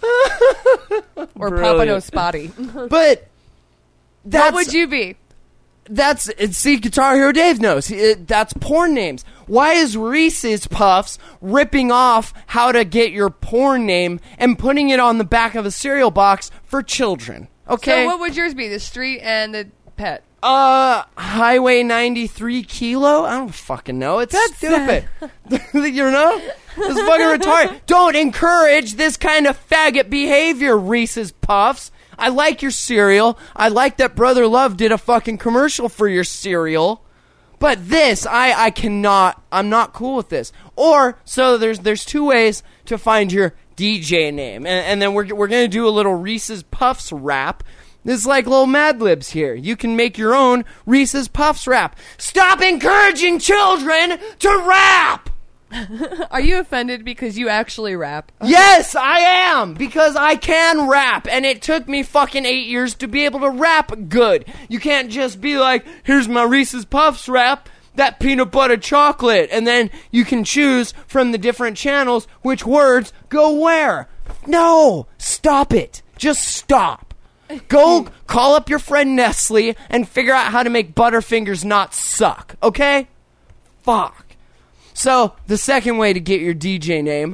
Or Pompano Spotty. But that's... What would you be? See, Guitar Hero Dave knows. That's porn names. Why is Reese's Puffs ripping off how to get your porn name and putting it on the back of a cereal box for children? Okay. So what would yours be? The street and the pet? Highway 93 Kilo? I don't fucking know. It's stupid. You know? It's fucking retarded. Don't encourage this kind of faggot behavior, Reese's Puffs. I like your cereal. I like that Brother Love did a fucking commercial for your cereal. But this, I cannot, I'm not cool with this. Or, so there's 2 ways to find your DJ name. And then we're going to do a little Reese's Puffs rap. This is like little Mad Libs here. You can make your own Reese's Puffs rap. Stop encouraging children to rap! Are you offended because you actually rap? Yes, I am! Because I can rap, and it took me fucking 8 years to be able to rap good. You can't just be like, here's my Reese's Puffs rap, that peanut butter chocolate, and then you can choose from the different channels which words go where. No! Stop it! Just stop. Go call up your friend Nestle and figure out how to make Butterfingers not suck, okay? Fuck. So, the second way to get your DJ name,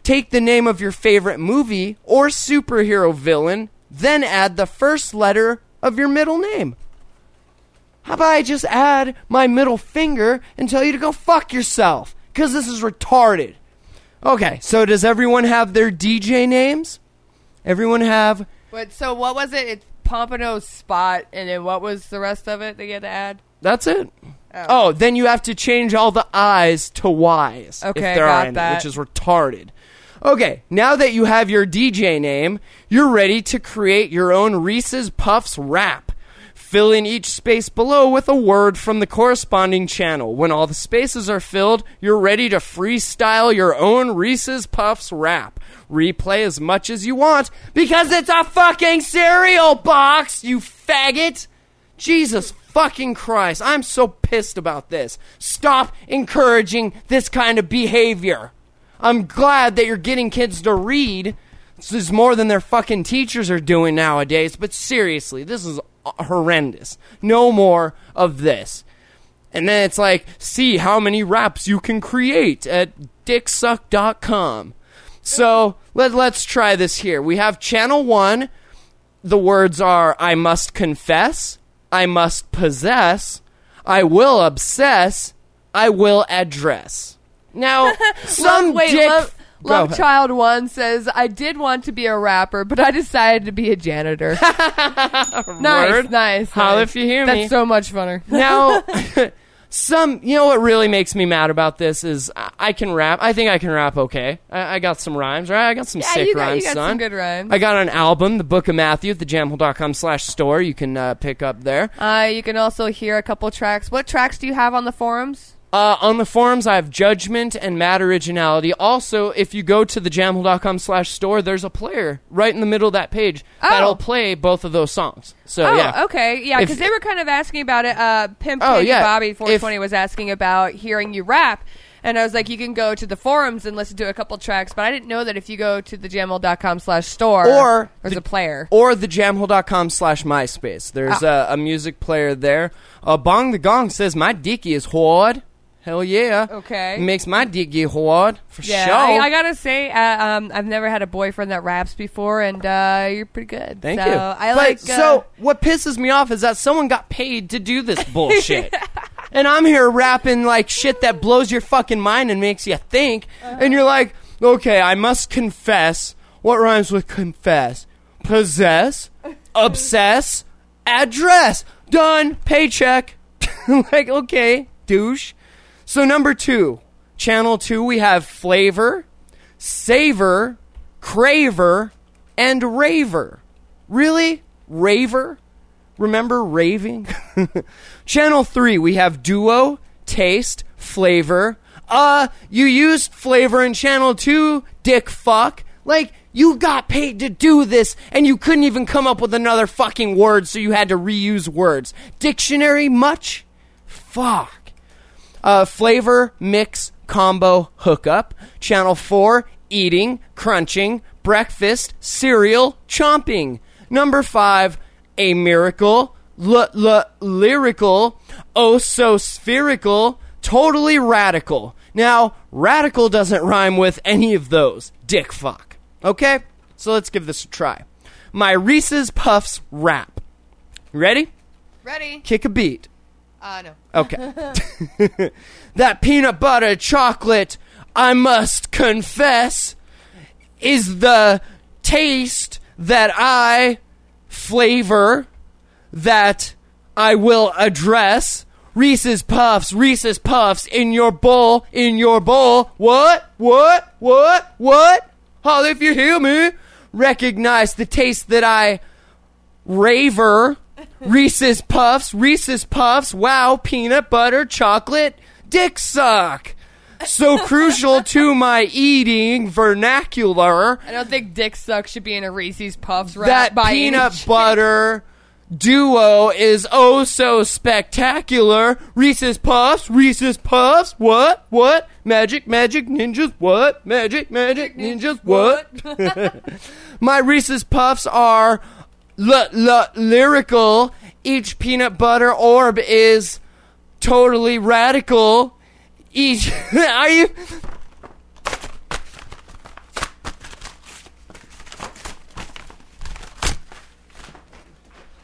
take the name of your favorite movie or superhero villain, then add the first letter of your middle name. How about I just add my middle finger and tell you to go fuck yourself? Because this is retarded. Okay, so does everyone have their DJ names? Everyone have... But so what was it? It's Pompano Spot, and then what was the rest of it they had to add? That's it. Oh, then you have to change all the I's to Y's. Okay, if there got are any, that. which is retarded. Okay, now that you have your DJ name, you're ready to create your own Reese's Puffs rap. Fill in each space below with a word from the corresponding channel. When all the spaces are filled, you're ready to freestyle your own Reese's Puffs rap. Replay as much as you want, because it's a fucking cereal box, you faggot! Jesus fucking Christ, I'm so pissed about this. Stop encouraging this kind of behavior. I'm glad that you're getting kids to read. This is more than their fucking teachers are doing nowadays, but seriously, this is horrendous. No more of this. And then it's like, see how many raps you can create at dicksuck.com. So let's try this here. We have channel 1. The words are, I must confess, I must possess, I will obsess, I will address. Now, some dick... Love Child 1 says, I did want to be a rapper, but I decided to be a janitor. Nice. Holla if you hear me. That's so much funner. Now, you know what really makes me mad about this is I can rap. I think I can rap okay. I got some rhymes, right? I got some sick rhymes, you got son. some good rhymes. I got an album, The Book of Matthew, at thejamhole.com/store. You can pick up there. You can also hear a couple tracks. What tracks do you have on the forums? On the forums, I have Judgment and Mad Originality. Also, if you go to thejamhole.com/store, there's a player right in the middle of that page that'll play both of those songs. So, yeah. Okay. Yeah, because they were kind of asking about it. Pimp Candy Bobby 420 was asking about hearing you rap. And I was like, you can go to the forums and listen to a couple tracks, but I didn't know that if you go to thejamhole.com/store, there's a player. Or thejamhole.com/MySpace. There's a music player there. Bong the Gong says, my dicky is hard. Hell yeah. Okay. It makes my dick get hard, for sure. I gotta say, I've never had a boyfriend that raps before, and you're pretty good. Thank you. So what pisses me off is that someone got paid to do this bullshit. And I'm here rapping like shit that blows your fucking mind and makes you think. And you're like, okay, I must confess. What rhymes with confess? Possess, obsess, address. Done. Paycheck. Like, okay, douche. So number 2, channel 2, we have Flavor, Savor, Craver, and Raver. Really? Raver? Remember raving? Channel 3, we have Duo, Taste, Flavor. You used Flavor in channel 2, dick fuck. Like, you got paid to do this, and you couldn't even come up with another fucking word, so you had to reuse words. Dictionary much? Fuck. Flavor, mix, combo, hookup. Channel 4, eating, crunching, breakfast, cereal, chomping. Number 5, a miracle, lyrical, oh so spherical, totally radical. Now, radical doesn't rhyme with any of those. Dick fuck. Okay? So let's give this a try. My Reese's Puffs rap. Ready? Ready. Kick a beat. No. Okay. That peanut butter chocolate, I must confess, is the taste that I flavor, that I will address. Reese's Puffs in your bowl, What? Holla if you hear me. Recognize the taste that I raver. Reese's Puffs, wow, peanut butter, chocolate, dick suck. So crucial to my eating vernacular. I don't think dick suck should be in a Reese's Puffs rap. That by peanut butter duo is oh so spectacular. Reese's Puffs, what? Magic ninjas, what? Magic ninjas, what? My Reese's Puffs are lyrical. Each peanut butter orb is totally radical. Each are you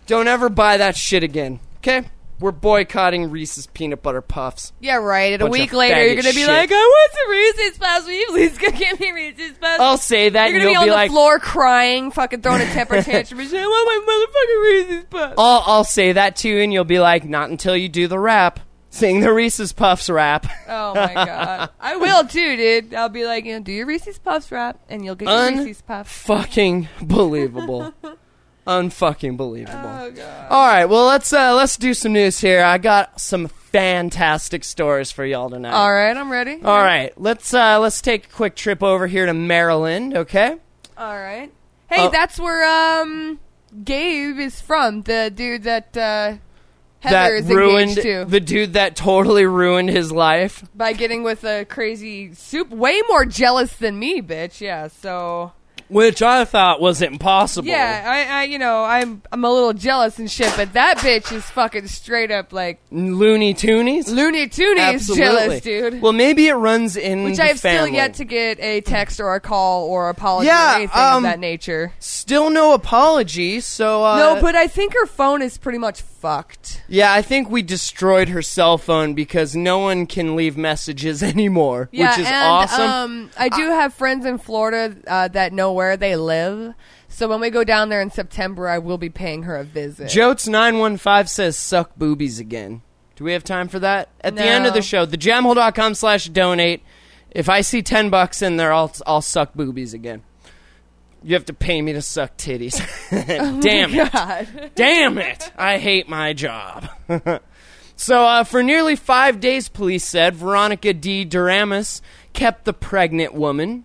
Don't ever buy that shit again, okay? We're boycotting Reese's Peanut Butter Puffs. Yeah, right. And a Bunch week of later, you're faggot going to be shit. like, I want some Reese's Puffs. Will you please go get me Reese's Puffs? I'll say that, You're and going to you'll be be on like, the floor crying, fucking throwing a temper tantrum. And saying, I want my motherfucking Reese's Puffs. I'll say that too, and you'll be like, not until you do the rap. Sing the Reese's Puffs rap. Oh, my God. I will, too, dude. I'll be like, do your Reese's Puffs rap, and you'll get your Reese's Puffs. Fucking believable. Unfucking believable. Oh, God. All right, well, let's do some news here. I got some fantastic stories for y'all tonight. All right, I'm ready. All right, let's take a quick trip over here to Maryland, okay? All right. Hey, that's where Gabe is from. The dude that Heather is ruined engaged to the dude that totally ruined his life. by getting with a crazy soup. Way more jealous than me, bitch. Yeah. So. Which I thought was impossible. Yeah, I'm a little jealous and shit, but that bitch is fucking straight up like Looney Toonies? Looney Toonies Absolutely. jealous, dude. Well, maybe it runs in Which the I have still family. yet to get a text or a call or apology Yeah, or anything of that nature. Still no apology, so... No, but I think her phone is pretty much fucked. Yeah, I think we destroyed her cell phone because no one can leave messages anymore, Yeah, which is and, awesome. I do have friends in Florida that know where they live. So when we go down there in September, I will be paying her a visit. Jotes915 says, suck boobies again. Do we have time for that? At the end of the show, thejamhole.com/donate. If I see $10 in there, I'll suck boobies again. You have to pay me to suck titties. Damn it. God. Damn it! I hate my job. So, for nearly 5 days, police said, Veronica D. Duramus kept the pregnant woman,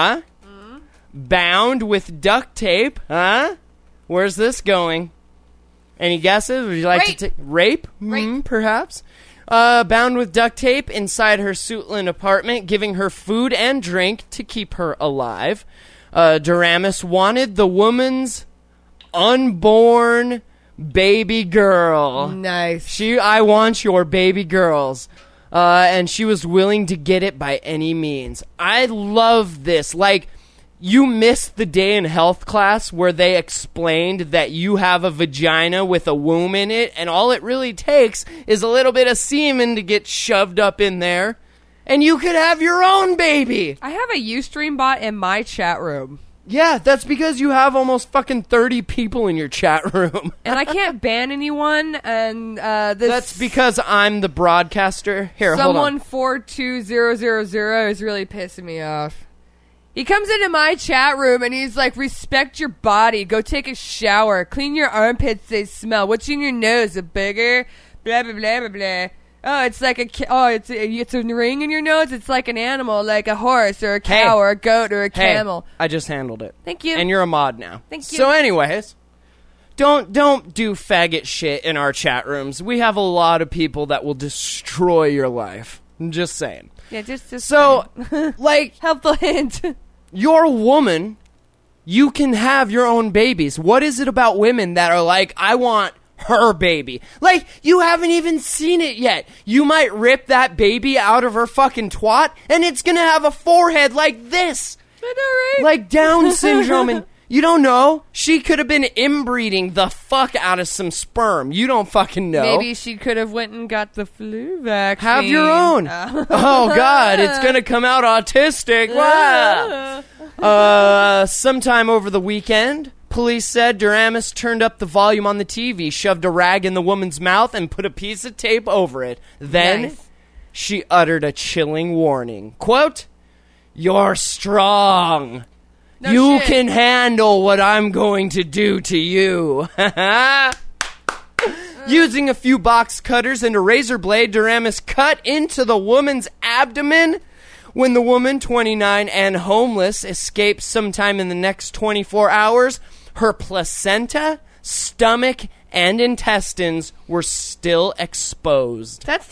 bound with duct tape, Where's this going? Any guesses? Would you like Rape. to take rape? Rape. Perhaps. Bound with duct tape inside her Suitland apartment, giving her food and drink to keep her alive. Duramus wanted the woman's unborn baby girl. Nice. I want your baby girls. And she was willing to get it by any means. I love this. Like, you missed the day in health class where they explained that you have a vagina with a womb in it, and all it really takes is a little bit of semen to get shoved up in there, and you could have your own baby. I have a Ustream bot in my chat room. Yeah, that's because you have almost fucking 30 people in your chat room. And I can't ban anyone, and That's because I'm the broadcaster. Here, hold on. someone 42000 is really pissing me off. He comes into my chat room and he's like, respect your body, go take a shower, clean your armpits, they smell. What's in your nose, a booger? Blah, blah, blah, blah, blah. Oh, it's like it's a ring in your nose. It's like an animal, like a horse or a cow or a goat or a camel. I just handled it. Thank you. And you're a mod now. Thank you. So anyways, don't do faggot shit in our chat rooms. We have a lot of people that will destroy your life. I'm just saying. Yeah, just So, like, helpful hint. you're a woman. You can have your own babies. What is it about women that are like, I want her baby? Like, you haven't even seen it yet. You might rip that baby out of her fucking twat, and it's gonna have a forehead like this. I know, right? Like Down syndrome, and you don't know. She could have been inbreeding the fuck out of some sperm. You don't fucking know. Maybe she could have went and got the flu vaccine. Have your own. Oh, God, it's going to come out autistic. Wow. Sometime over the weekend, police said Duramus turned up the volume on the TV, shoved a rag in the woman's mouth, and put a piece of tape over it. Then Nice. she uttered a chilling warning. Quote, "You're strong. No you shit. can handle what I'm going to do to you." Using a few box cutters and a razor blade, Duramus cut into the woman's abdomen. When the woman, 29 and homeless, escaped sometime in the next 24 hours, her placenta, stomach, and intestines were still exposed. That's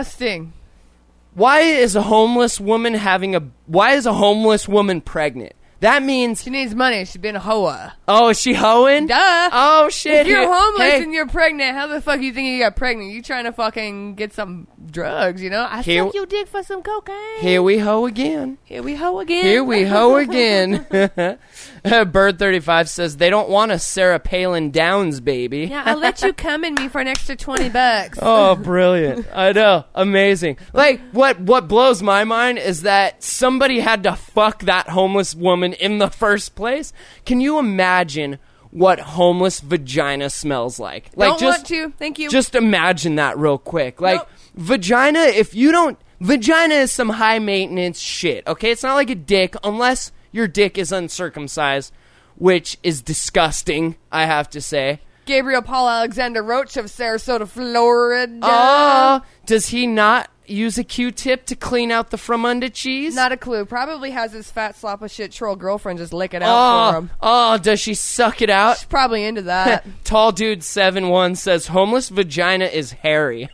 disgusting. Why is a homeless woman pregnant? That means... She needs money. She's been a hoa. Oh, is she hoeing? Duh. Oh, shit. If you're homeless Hey. and you're pregnant, how the fuck you think you got pregnant? You trying to fucking get some drugs, you know? I Here- suck your dick for some cocaine. Here we hoe again. Here we hoe again. Here we hoe again. Bird35 says they don't want a Sarah Palin Downs baby. Yeah, I'll let you come in me for an extra $20. Oh, brilliant. I know. Amazing. Like, what blows my mind is that somebody had to fuck that homeless woman in the first place. Can you imagine what homeless vagina smells like? Like, Don't want to. Thank you. Just imagine that real quick. Like, Nope. vagina, if you don't... Vagina is some high-maintenance shit, okay? It's not like a dick, unless your dick is uncircumcised, which is disgusting, I have to say. Gabriel Paul Alexander Roach of Sarasota, Florida. Oh, does he not use a Q-tip to clean out the fromunda cheese? Not a clue. Probably has his fat slop of shit troll girlfriend just lick it out for him. Oh, does she suck it out? She's probably into that. Tall Dude 71 says homeless vagina is hairy.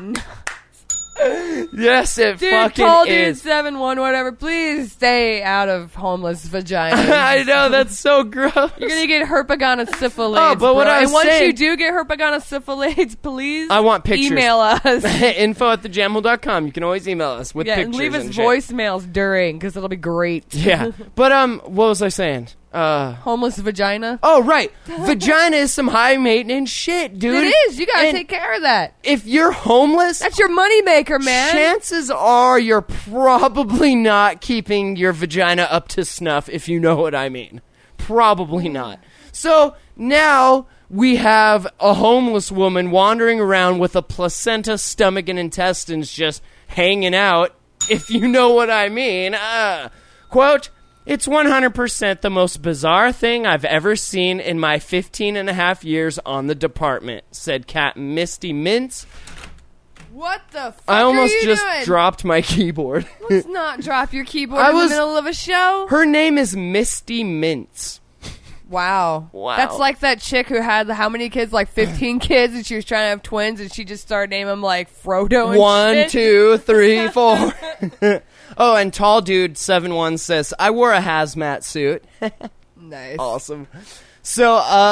Yes, it Dude, fucking tall dude is. 7-1, whatever. Please stay out of homeless vaginas. I know, that's so gross. You're gonna get herpetogonosyphilades. Oh, but what bro. I was and once saying- you do get herpetogonosyphilades, please I want pictures. email us. info@thejamhole.com. You can always email us with Yeah, pictures and leave us and shit. voicemails during, because it'll be great. Yeah. But, what was I saying? Homeless vagina. Oh, right. Vagina is some high-maintenance shit, dude. It is. You gotta And take care of that. If you're homeless... That's your moneymaker, man. chances are you're probably not keeping your vagina up to snuff, if you know what I mean. Probably not. So now we have a homeless woman wandering around with a placenta, stomach, and intestines just hanging out, if you know what I mean. Quote, "It's 100% the most bizarre thing I've ever seen in my 15 and a half years on the department," said Cat Misty Mintz. What the fuck I almost are you just doing? dropped my keyboard. Let's not drop your keyboard I in was- the middle of a show. Her name is Misty Mintz. Wow. Wow. That's like that chick who had how many kids? Like 15 kids, and she was trying to have twins, and she just started naming them like Frodo and 1, shit. 2, 3, 4. Oh, and Tall Dude 71 says, "I wore a hazmat suit." Nice. Awesome. So,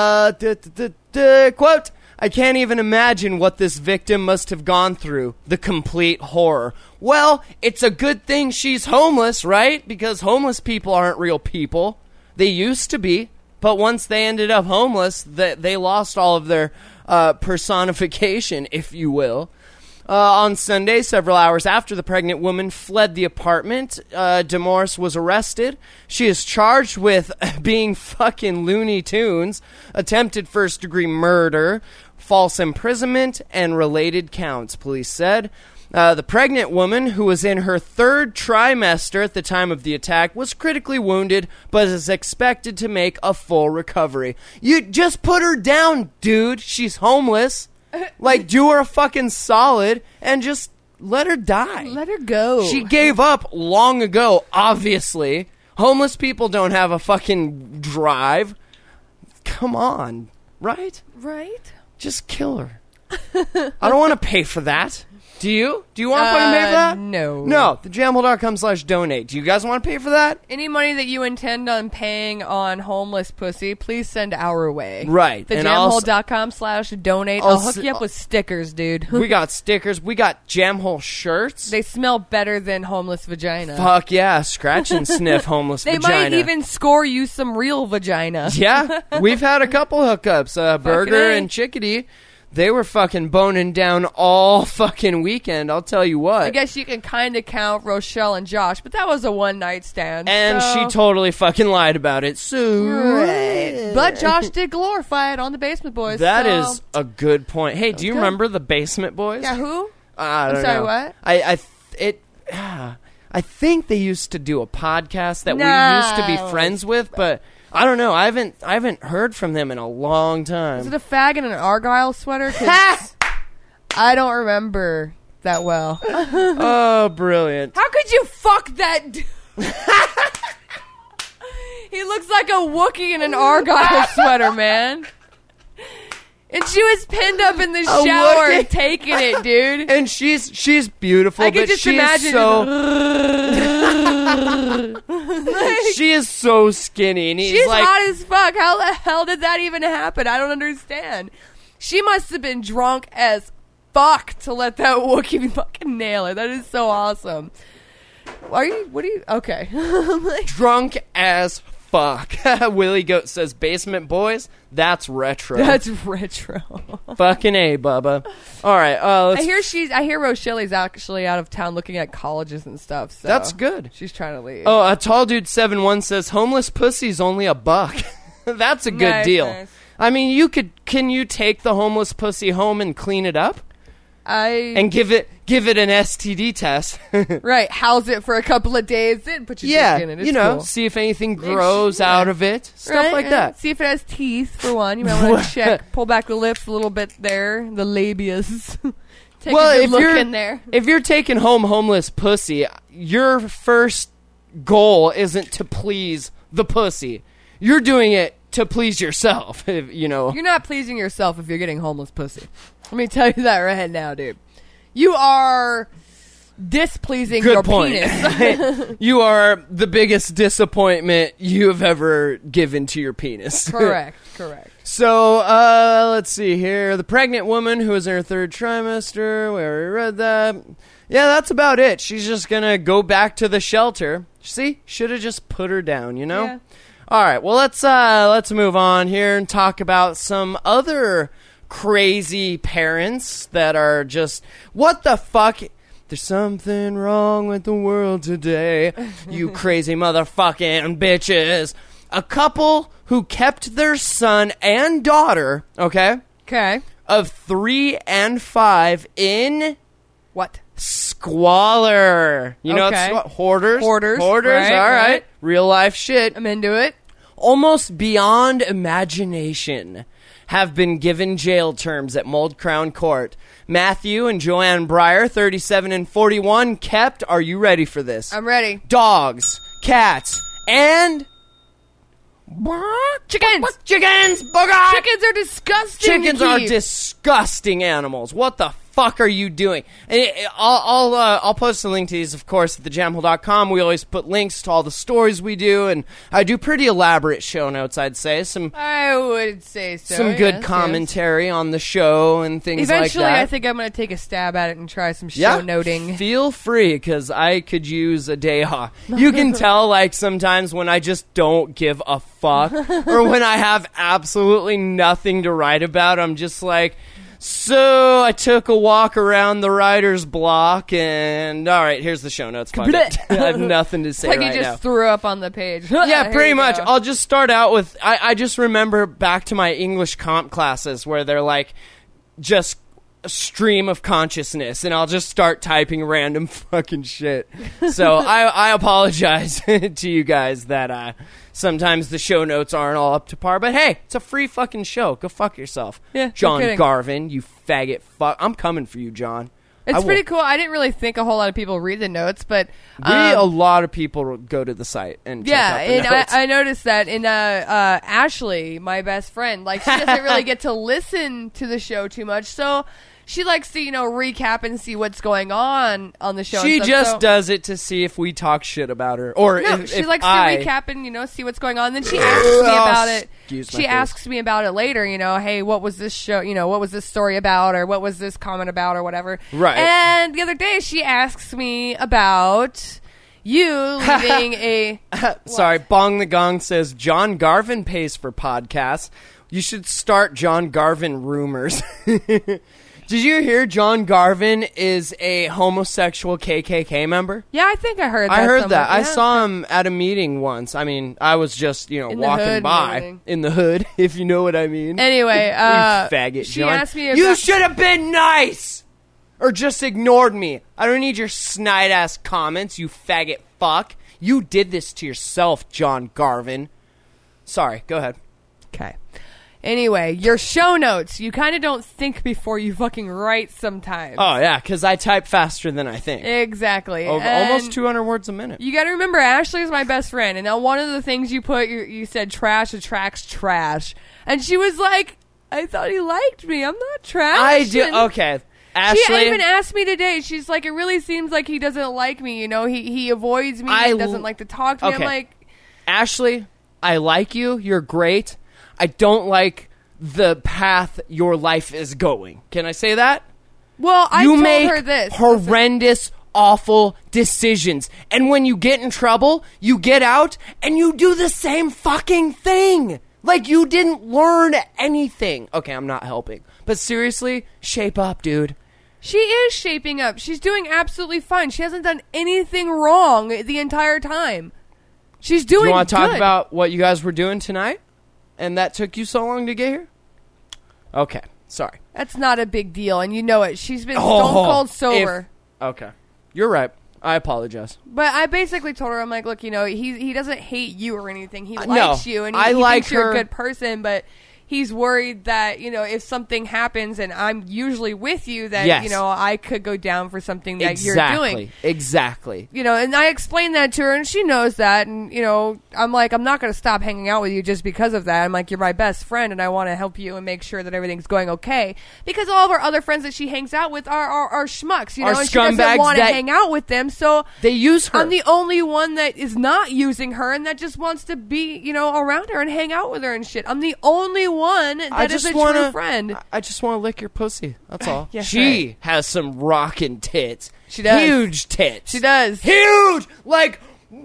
quote, "I can't even imagine what this victim must have gone through. The complete horror." Well, it's a good thing she's homeless, right? Because homeless people aren't real people. They used to be, but once they ended up homeless, they lost all of their personification, if you will. On Sunday, several hours after the pregnant woman fled the apartment, DeMorris was arrested. She is charged with being fucking Looney Tunes, attempted first-degree murder, false imprisonment, and related counts, police said. The pregnant woman, who was in her third trimester at the time of the attack, was critically wounded, but is expected to make a full recovery. You just put her down, dude. She's homeless. Like, do her a fucking solid and just let her die. Let her go. She gave up long ago, obviously. Homeless people don't have a fucking drive. Come on, right? Right? Just kill her. I don't want to pay for that. Do you? Do you want to fucking pay for that? No. No. thejamhole.com/donate. Do you guys want to pay for that? Any money that you intend on paying on homeless pussy, please send our way. Right. And also- Thejamhole.com/donate. I'll I'll hook s- you up with stickers, dude. We got stickers. We got Jamhole shirts. They smell better than homeless vagina. Fuck yeah. Scratch and sniff homeless They vagina. might even score you some real vagina. Yeah, we've had a couple hookups. Burger A. and Chickadee, they were fucking boning down all fucking weekend. I'll tell you what. I guess you can kind of count Rochelle and Josh, but that was a one-night stand. And so- she totally fucking lied about it. So Right. But Josh did glorify it on the Basement Boys. that so- is a good point. Hey, do you good. remember the Basement Boys? Yeah, who? I don't sorry, know. what? I think they used to do a podcast that we No. used to be friends with, but I don't know. I haven't heard from them in a long time. Is it a fag in an Argyle sweater? 'Cause I don't remember that well. Oh, brilliant. How could you fuck that dude? He looks like a Wookiee in an Argyle sweater, man. And she was pinned up in the Oh, shower look at- taking it, dude. And she's beautiful, I could but just she is imagine so she is so skinny, and he's she's like, hot as fuck. How the hell did that even happen? I don't understand. She must have been drunk as fuck to let that Wookiee fucking nail it. That is so awesome. Okay. drunk as fuck. Willie Goat says, basement boys, that's retro. That's retro. Fucking A, Bubba. All right, let's... I hear Rochelle's actually out of town looking at colleges and stuff. So That's good. She's trying to leave. Oh, a tall dude 7-1 says, homeless pussy's only $1. That's a good Nice, deal. nice. I mean, can you take the homeless pussy home and clean it up? And give it an STD test. Right, house it for a couple of days, then put your Yeah, dick in it. It's you know, cool. see if anything grows out of it. Stuff Right, like and that. See if it has teeth, for one. You might want to check. Pull back the lips a little bit there. The labias. Take a good look in there. If you're taking home homeless pussy, your first goal isn't to please the pussy. You're doing it to please yourself, you know. You're not pleasing yourself if you're getting homeless pussy. Let me tell you that right now, dude. You are displeasing Good your point. penis. You are the biggest disappointment you have ever given to your penis. Correct. So, let's see here. The pregnant woman who is in her 3rd trimester. We already read that. Yeah, that's about it. She's just gonna go back to the shelter. See? Should have just put her down, you know? Yeah. All right, well, let's move on here and talk about some other crazy parents that are just, what the fuck? There's something wrong with the world today, you crazy motherfucking bitches. A couple who kept their son and daughter, okay, of 3 and 5 in What? squalor. You know, Okay. it's hoarders. Hoarders, All right, right. right. Real life shit. I'm into it. Almost beyond imagination have been given jail terms at Mold Crown Court. Matthew and Joanne Breyer, 37 and 41, kept, are you ready for this? I'm ready. Dogs, cats, and... Chickens. Chickens! Booger! Chickens are disgusting. Chickens to are keep. disgusting animals. What the fuck are you doing? And I'll post a link to these, of course, at thejamhole.com. We always put links to all the stories we do, and I do pretty elaborate show notes, I'd say. I would say so. Some good yes, commentary on the show and things Eventually, like that. I think I'm going to take a stab at it and try some show noting. Feel free, because I could use a day off. You can tell, like, sometimes when I just don't give a fuck, or when I have absolutely nothing to write about, I'm just like, so I took a walk around the writer's block, and all right, here's the show notes. Fuck it. I have nothing to say Like right you now. just threw up on the page. Yeah, Here pretty you much. go. I'll just start out with, I just remember back to my English comp classes where they're like, just a stream of consciousness, and I'll just start typing random fucking shit. So I apologize to you guys that sometimes the show notes aren't all up to par, but hey, it's a free fucking show. Go fuck yourself. Yeah, no John kidding. Garvin, you faggot fuck. I'm coming for you, John. It's pretty cool. I didn't really think a whole lot of people read the notes, but A lot of people go to the site and check out the and notes. I noticed that. And Ashley, my best friend, like she doesn't really get to listen to the show too much, so she likes to recap and see what's going on the show. She and stuff, just so- does it to see if we talk shit about her, or No, if, she if likes I, to recap and see what's going on. Then she asks me about it. Excuse my She face. asks me about it later. Hey, what was this show? What was this story about, or what was this comment about, or whatever. Right. And the other day, she asks me about you leaving a. Sorry, Bong the Gong says John Garvin pays for podcasts. You should start John Garvin rumors. Did you hear John Garvin is a homosexual KKK member? Yeah, I think I heard. That I heard somewhere. that. I Yeah. saw him at a meeting once. I mean, I was just, the hood walking and by everything. in the hood, if you know what I mean. Anyway, You faggot, she John. asked me. You about- should have been nice! Or just ignored me. I don't need your snide-ass comments, you faggot fuck. You did this to yourself, John Garvin. Sorry, go ahead. Okay. Anyway, your show notes. You kind of don't think before you fucking write sometimes. Oh, yeah, because I type faster than I think. Exactly. Over And almost 200 words a minute. you got to remember, Ashley's my best friend. And now one of the things you put, you said trash attracts trash. And she was like, I thought he liked me. I'm not trash. I do. Okay. Ashley. She even asked me today. She's like, it really seems like he doesn't like me. You know, he avoids me. He doesn't like to talk to me. Okay. I'm like, Ashley, I like you. You're great. I don't like the path your life is going. Can I say that? well, I You told make her this. horrendous, awful decisions. And when you get in trouble, you get out and you do the same fucking thing. Like you didn't learn anything. Okay, I'm not helping. But seriously, shape up, dude. She is shaping up. She's doing absolutely fine. She hasn't done anything wrong the entire time. She's doing Do you want to talk good. about what you guys were doing tonight? And that took you so long to get here? Okay, sorry. That's not a big deal, and you know it. She's been stone cold sober. Okay. You're right. I apologize. But I basically told her, I'm like, look, you know, he doesn't hate you or anything. He No, likes you, and I he like thinks you're her. a good person, but he's worried that, you know, if something happens and I'm usually with you, that, Yes. you know, I could go down for something that Exactly. you're doing. Exactly. You know, and I explained that to her, and she knows that, and, you know, I'm like, I'm not going to stop hanging out with you just because of that. I'm like, you're my best friend, and I want to help you and make sure that everything's going okay. Because all of our other friends that she hangs out with are schmucks, you know, Are and she doesn't scumbags want to that- hang out with them, so They use her. I'm the only one that is not using her and that just wants to be, you know, around her and hang out with her and shit. I'm the only one that is a true friend. I just want to lick your pussy. That's all. Yeah, she right. has some rockin' tits. She does. Huge tits. She does. Huge! Like,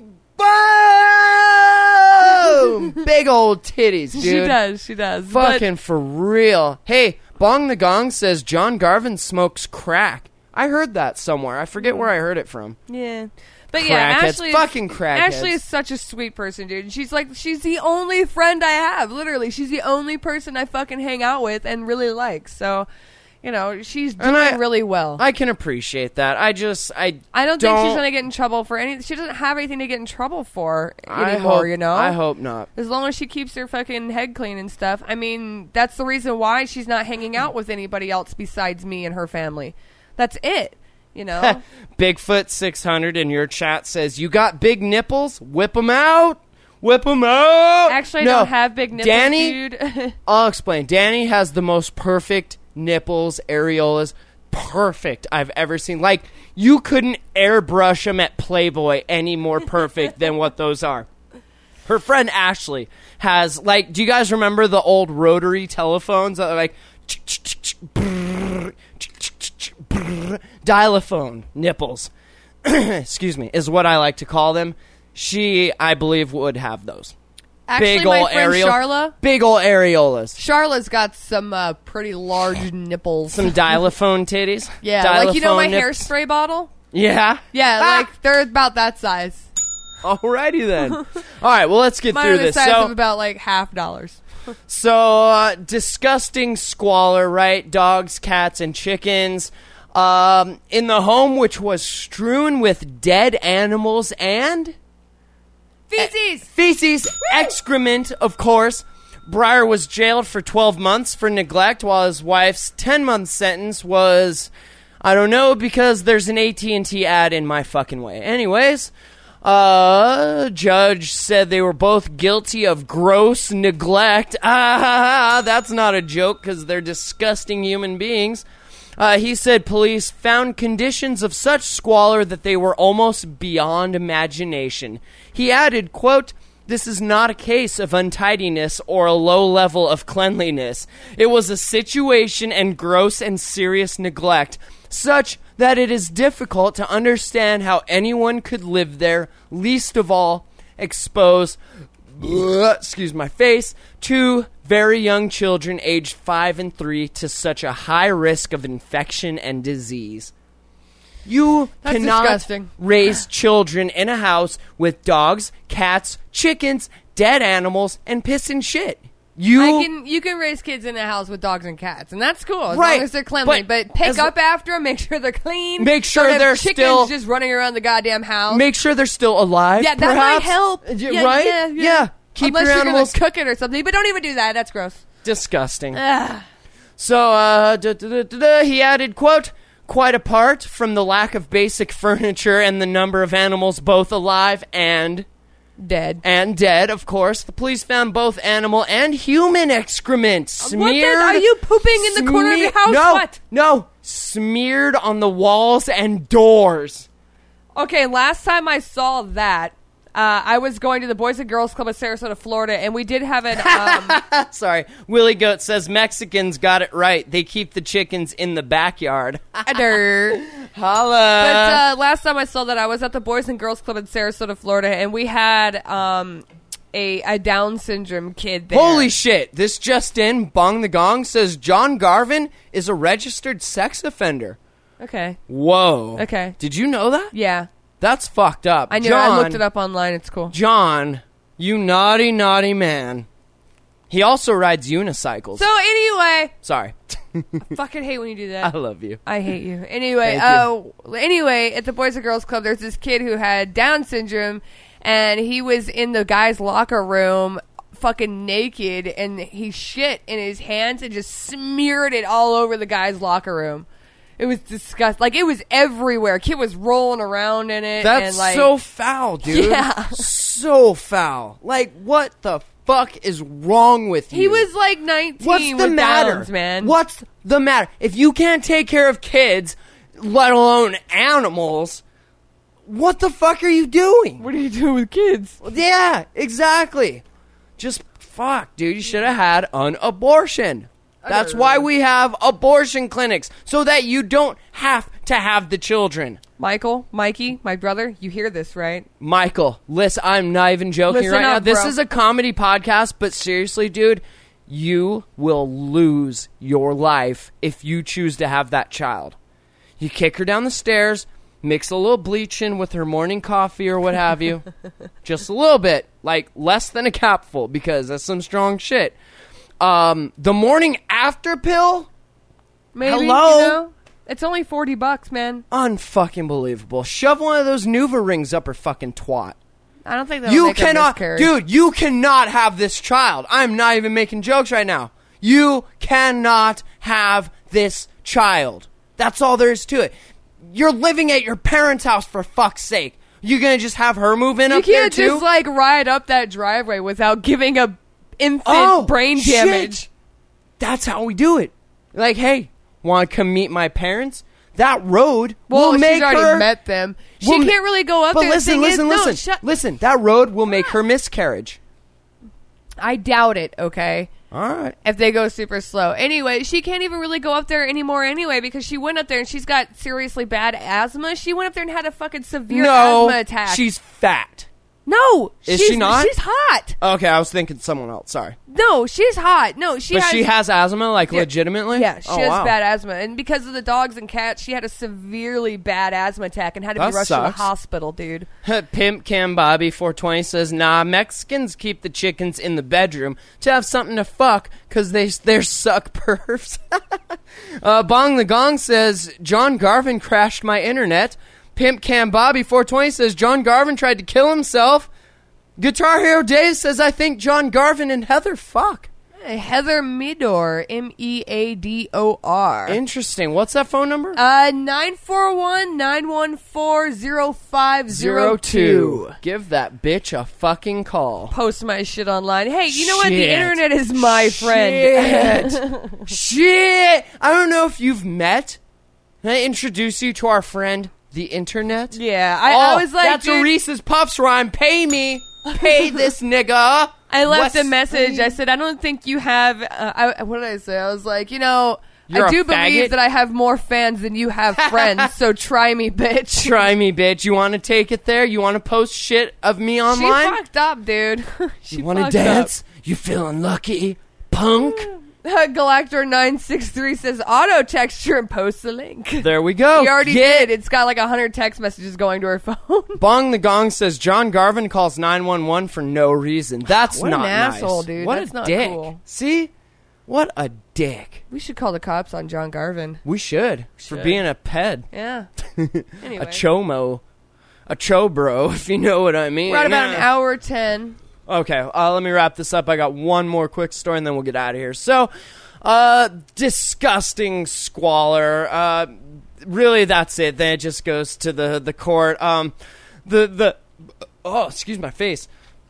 boom! Big old titties, dude. She does. But Fucking for real. Hey, Bong the Gong says John Garvin smokes crack. I heard that somewhere. I forget where I heard it from. yeah. But yeah, Crackheads. Ashley Fucking crackheads. Ashley is such a sweet person, dude. She's the only friend I have. Literally, she's the only person I fucking hang out with and really like. So, you know, she's And doing really well. I can appreciate that. I don't think she's don't- gonna get in trouble for any. She doesn't have anything to get in trouble for I anymore. hope- You know, I hope not. as long as she keeps her fucking head clean and stuff. I mean, that's the reason why she's not hanging out with anybody else besides me and her family. That's it. You know. Bigfoot 600 in your chat says, you got big nipples? Whip them out. Whip them out. Actually, I No. don't have big nipples, Danny, dude. I'll explain. Danny has the most perfect nipples, areolas, perfect I've ever seen. Like, you couldn't airbrush them at Playboy any more perfect than what those are. Her friend Ashley has, like, do you guys remember the old rotary telephones that are like, dial-a-phone nipples, excuse me, is what I like to call them. She, I believe, would have those. Actually, Big my ol' friend areol- Charla. Big ol' areolas. Charla's got some pretty large nipples. Some dial-a-phone titties. Yeah, like, you know my Dial-a-phone nips- hairspray bottle? Yeah? Yeah, Ah! like, they're about that size. Alrighty then. All right, well, let's get Mine through are the this. size So, of about, like, $50. Disgusting squalor, right? Dogs, cats, and chickens. In the home, which was strewn with dead animals and Feces! excrement, of course. Breyer was jailed for 12 months for neglect, while his wife's 10-month sentence was, I don't know, because there's an AT&T ad in my fucking way. Anyways, judge said they were both guilty of gross neglect. That's not a joke, because they're disgusting human beings. He said police found conditions of such squalor that they were almost beyond imagination. He added, quote, "This is not a case of untidiness or a low level of cleanliness. It was a situation and gross and serious neglect, such that it is difficult to understand how anyone could live there, least of all expose, excuse my face, to very young children aged 5 and 3 to such a high risk of infection and disease." You That's cannot disgusting. raise children in a house with dogs, cats, chickens, dead animals, and piss and shit. You can raise kids in a house with dogs and cats, and that's cool as Right, long as they're cleanly. But pick as- up after them, make sure they're clean. Make sure Don't have they're chickens still- just running around the goddamn house. Make sure they're still alive. yeah, that might perhaps. help. Yeah, right? Yeah. Keep Unless your you're animals gonna cook it or something, but don't even do that. That's gross. disgusting. Ugh. So, he added, quote, "Quite apart from the lack of basic furniture and the number of animals both alive and Dead. And dead, of course. The police found both animal and human excrement smeared. Are you pooping in the corner of your house? No, What? no. Smeared on the walls and doors. Okay, last time I saw that, I was going to the Boys and Girls Club of Sarasota, Florida, and we did have an... Sorry. Willie Goat says Mexicans got it right. They keep the chickens in the backyard. But Holla. last time I saw that, I was at the Boys and Girls Club in Sarasota, Florida, and we had a Down syndrome kid there. Holy shit. This just in. Bong the Gong says John Garvin is a registered sex offender. Okay. Whoa. Okay. Did you know that? Yeah. That's fucked up. I knew. John, I looked it up online. It's cool. John, you naughty, naughty man. He also rides unicycles. So anyway, Sorry. I fucking hate when you do I that. love you. I hate you. Anyway, Thank anyway, at the Boys and Girls Club, there's this kid who had Down syndrome, and he was in the guy's locker room fucking naked, and he shit in his hands and just smeared it all over the guy's locker room. It was disgusting. Like, it was everywhere. Kid was rolling around in it. That's and, like, so foul, dude. Yeah. So foul. Like, what the fuck is wrong with you? He was like 19 What's the with matter? Downs, man. What's the matter? If you can't take care of kids, let alone animals, what the fuck are you doing? What do you do with kids? Yeah, exactly. Just fuck, dude. You should have had an abortion. That's why we have abortion clinics, so that you don't have to have the children. Mikey, my brother, you hear this, right? Michael, listen, I'm not even joking Listen right now. up, This bro. is a comedy podcast, but seriously, dude, you will lose your life if you choose to have that child. You kick her down the stairs, mix a little bleach in with her morning coffee or what have you. Just a little bit, like less than a capful, because that's some strong shit. The morning after pill? Maybe, Hello? you know? It's only $40, man. Unfucking believable. Shove one of those Nuva rings up her fucking twat. I don't think that'll You make a cannot, miscarriage. dude, you cannot have this child. I'm not even making jokes right now. You cannot have this child. That's all there is to it. You're living at your parents' house, for fuck's sake. You gonna just have her move in You up there can't too? just, like, ride up that driveway without giving a infant brain shit. damage. That's how we do it. Like, hey, want to come meet my parents? That road Well, will make she's already her... met them. She will ma- can't really go up but there. The listen, thing listen, is, listen. No, Listen, that road will make her miscarriage. I doubt it, okay? All right. If they go super slow. Anyway, she can't even really go up there anymore anyway because she went up there and she's got seriously bad asthma. She went up there and had a fucking severe asthma attack. She's fat. No. Is she's, she not? She's hot. Okay, I was thinking someone else. Sorry. No, she's hot. No, But she has asthma, like, legitimately? Yeah, she Oh, has wow. bad asthma. And because of the dogs and cats, she had a severely bad asthma attack and had to That be rushed to the sucks. hospital, dude. Pimp Cam Bobby 420 says, nah, Mexicans keep the chickens in the bedroom to have something to fuck because they're suck pervs. Bong the Gong says, John Garvin crashed my internet. Pimp Cam Bobby 420 says, John Garvin tried to kill himself. Guitar Hero Dave says, I think John Garvin and Heather fuck. Heather Meador, Meador. Interesting. What's that phone number? 941-914-0502. Give that bitch a fucking call. Post my shit online. Hey, you know what? The Shit. internet is my friend. Shit. Shit. I don't know if you've met. Can I introduce you to our friend, the internet? Yeah, I was like, that's a dude, Reese's Puffs rhyme. Pay me. Pay this nigga. I left West- a message. I said, I don't think you have. What did I say? I was like, you know, You're I a do faggot? believe that I have more fans than you have friends. So try me, bitch. Try me, bitch. You want to take it there? You want to post shit of me She online? fucked up, dude. She You want to fucked dance? You feeling lucky? Punk? up. Galactor 963 says auto text her and post the link. There we go. He already Get did. It's got like 100 text messages going to her phone. Bong the Gong says John Garvin calls 911 for no reason. That's What an not asshole, nice. dude. What That's a not dick. cool. See? What a dick. We should call the cops on John Garvin. We should. For Should. being a ped. Yeah. Anyway. A chomo. A chobro, if you know what I mean. We're at about an hour 10. Okay, let me wrap this up. I got one more quick story and then we'll get out of here. So, disgusting squalor. Really, that's it. Then it just goes to the court. Oh, excuse my face.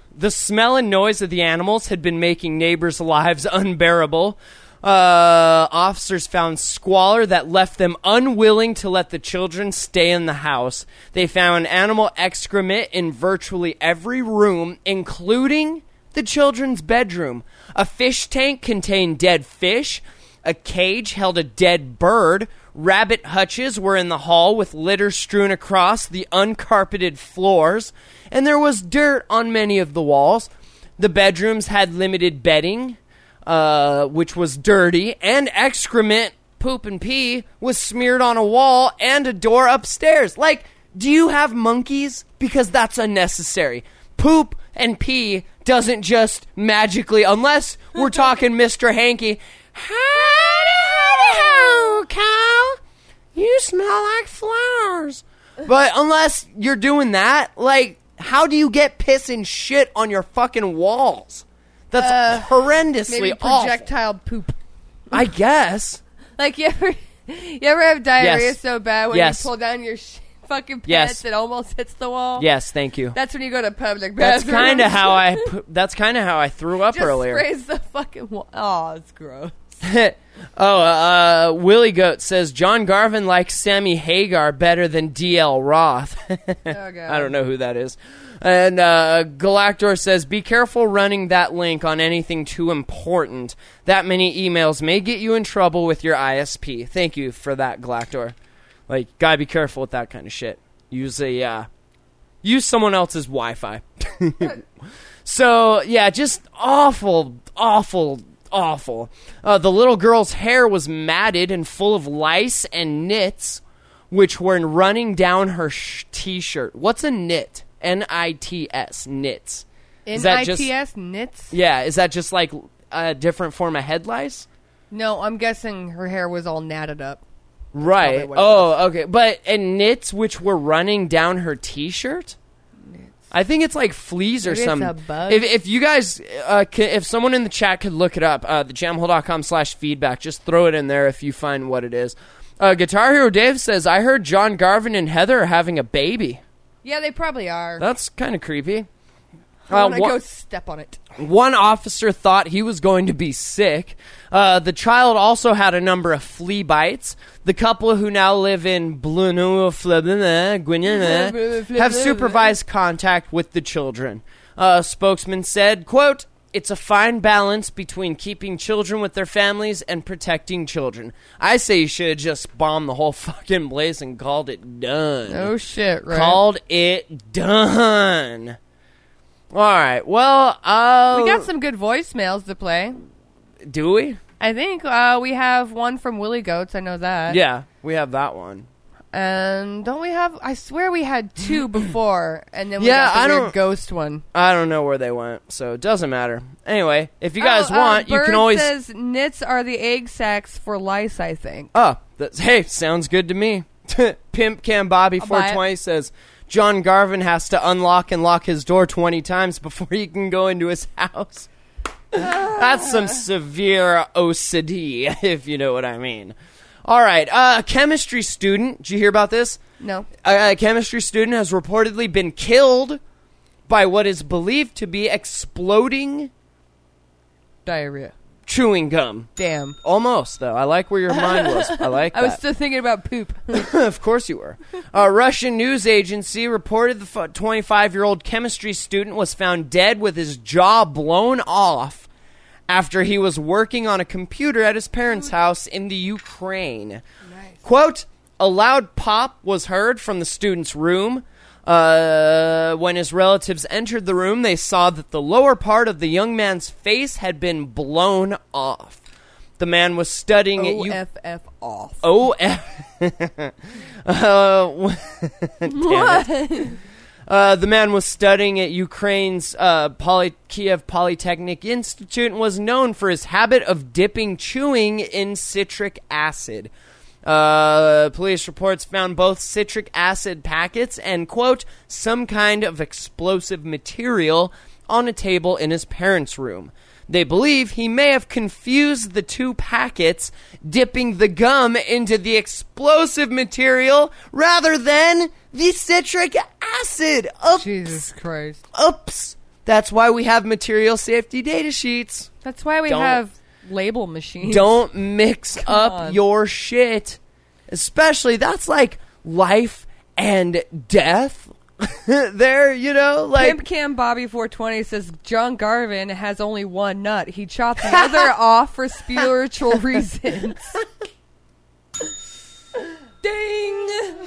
The smell and noise of the animals had been making neighbors' lives unbearable. Officers found squalor that left them unwilling to let the children stay in the house. They found animal excrement in virtually every room, including the children's bedroom. A fish tank contained dead fish. A cage held a dead bird. Rabbit hutches were in the hall with litter strewn across the uncarpeted floors, and there was dirt on many of the walls. The bedrooms had limited bedding, which was dirty, and excrement, poop and pee, was smeared on a wall and a door upstairs. Like, do you have monkeys? Because that's unnecessary. Poop and pee doesn't just magically, unless we're talking Mr. Hanky. Howdy, cow. You smell like flowers. But unless you're doing that, like, how do you get piss and shit on your fucking walls? That's horrendously maybe awful. projectile poop. I guess. Like, you ever have diarrhea Yes. so bad when Yes. you pull down your fucking pants, Yes. it almost hits the wall? Yes, thank you. That's when you go to public That's bathrooms. kind of how that's kind of how I threw up Just earlier. sprays the fucking wall. Oh, it's gross. Willie Goat says John Garvin likes Sammy Hagar better than D.L. Roth. Oh, God. I don't know who that is. And Galactor says, be careful running that link on anything too important. That many emails may get you in trouble with your ISP. Thank you for that, Galactor. Like, gotta be careful with that kind of shit. Use someone else's Wi-Fi. So, yeah, just awful. The little girl's hair was matted and full of lice and nits, which were running down her t-shirt. What's a nit? N-I-T-S, nits. Is that just- N-I-T-S, nits? Yeah, is that just like a different form of head lice? No, I'm guessing her hair was all natted up. Right. what it Oh, okay. But and nits which were running down her t-shirt? I think it's like fleas or Maybe it's something. a bug. If you guys, if someone in the chat could look it up, thejamhole.com/feedback, just throw it in there if you find what it is. Guitar Hero Dave says, I heard John Garvin and Heather are having a baby. Yeah, they probably are. That's kind of creepy. I want to go step on it. One officer thought he was going to be sick. The child also had a number of flea bites. The couple who now live in Guyana have supervised contact with the children. A spokesman said, quote, it's a fine balance between keeping children with their families and protecting children. I say you should have just bombed the whole fucking place and called it done. Oh, shit, right? Called it done. All right. Well, We got some good voicemails to play. do we? I think we have one from Willie Goats. I know that. Yeah, we have that one. And don't we have... I swear we had two before, and then we Yeah, got the I weird don't- ghost one. I don't know where they went, so it doesn't matter. Anyway, if you guys want, you Bird can always. says nits are the egg sacs for lice, I think. Oh, hey, sounds good to me. Pimp Cam Bobby I'll buy 420 says John Garvin has to unlock and lock his door 20 times before he can go into his house. That's some severe OCD, if you know what I mean. All right, a chemistry student. Did you hear about this? No. A chemistry student has reportedly been killed by what is believed to be exploding Diarrhea. chewing gum. Damn. Almost, though. I like where your mind was. I like that. I was still thinking about poop. Of course you were. A Russian news agency reported the 25-year-old chemistry student was found dead with his jaw blown off after he was working on a computer at his parents' house in the Ukraine. Nice. Quote, a loud pop was heard from the student's room. When his relatives entered the room, they saw that the lower part of the young man's face had been blown off. The man was studying at OFF off. Damn it. The man was studying at Ukraine's Kiev Polytechnic Institute and was known for his habit of dipping chewing in citric acid. Police reports found both citric acid packets and, quote, some kind of explosive material on a table in his parents' room. They believe he may have confused the two packets, dipping the gum into the explosive material rather than the citric acid. Oops. Jesus Christ. Oops. That's why we have material safety data sheets. That's why we Don't- have label machines. Don't mix up on. your shit. Especially, that's like life and death. There, you know, like... Pimp Cam Bobby 420 says John Garvin has only one nut. He chopped the other off for spiritual reasons. Ding!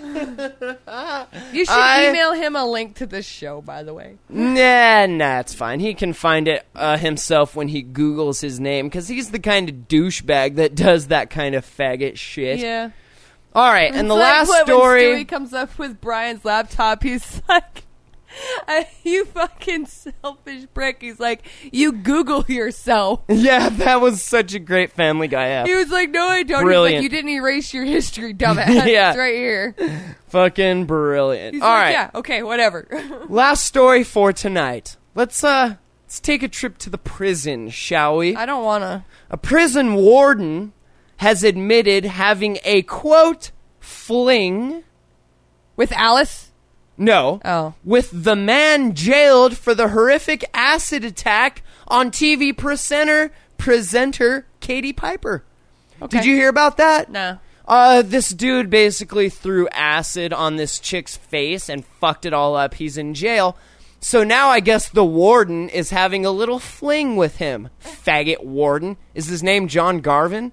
You should email him a link to this show, by the way. Nah, it's fine. He can find it himself when he Googles his name, because he's the kind of douchebag that does that kind of faggot shit. Yeah. All right, and the It's like last when story... Stewie comes up with Brian's laptop, he's like, you fucking selfish prick. He's like, you Google yourself. Yeah, that was such a great Family Guy app. He was like, no, I don't. Brilliant. He's like, you didn't erase your history, dumbass. Yeah. It's right here. Fucking brilliant. He's All like, right, yeah, okay, whatever. last story for tonight. Let's take a trip to the prison, shall we? I don't want to. A prison warden has admitted having a, quote, fling... With Alice? No. Oh. With the man jailed for the horrific acid attack on TV presenter Katie Piper. Okay. Did you hear about that? No. This dude basically threw acid on this chick's face and fucked it all up. He's in jail. So now I guess the warden is having a little fling with him. Faggot warden. Is his name John Garvin?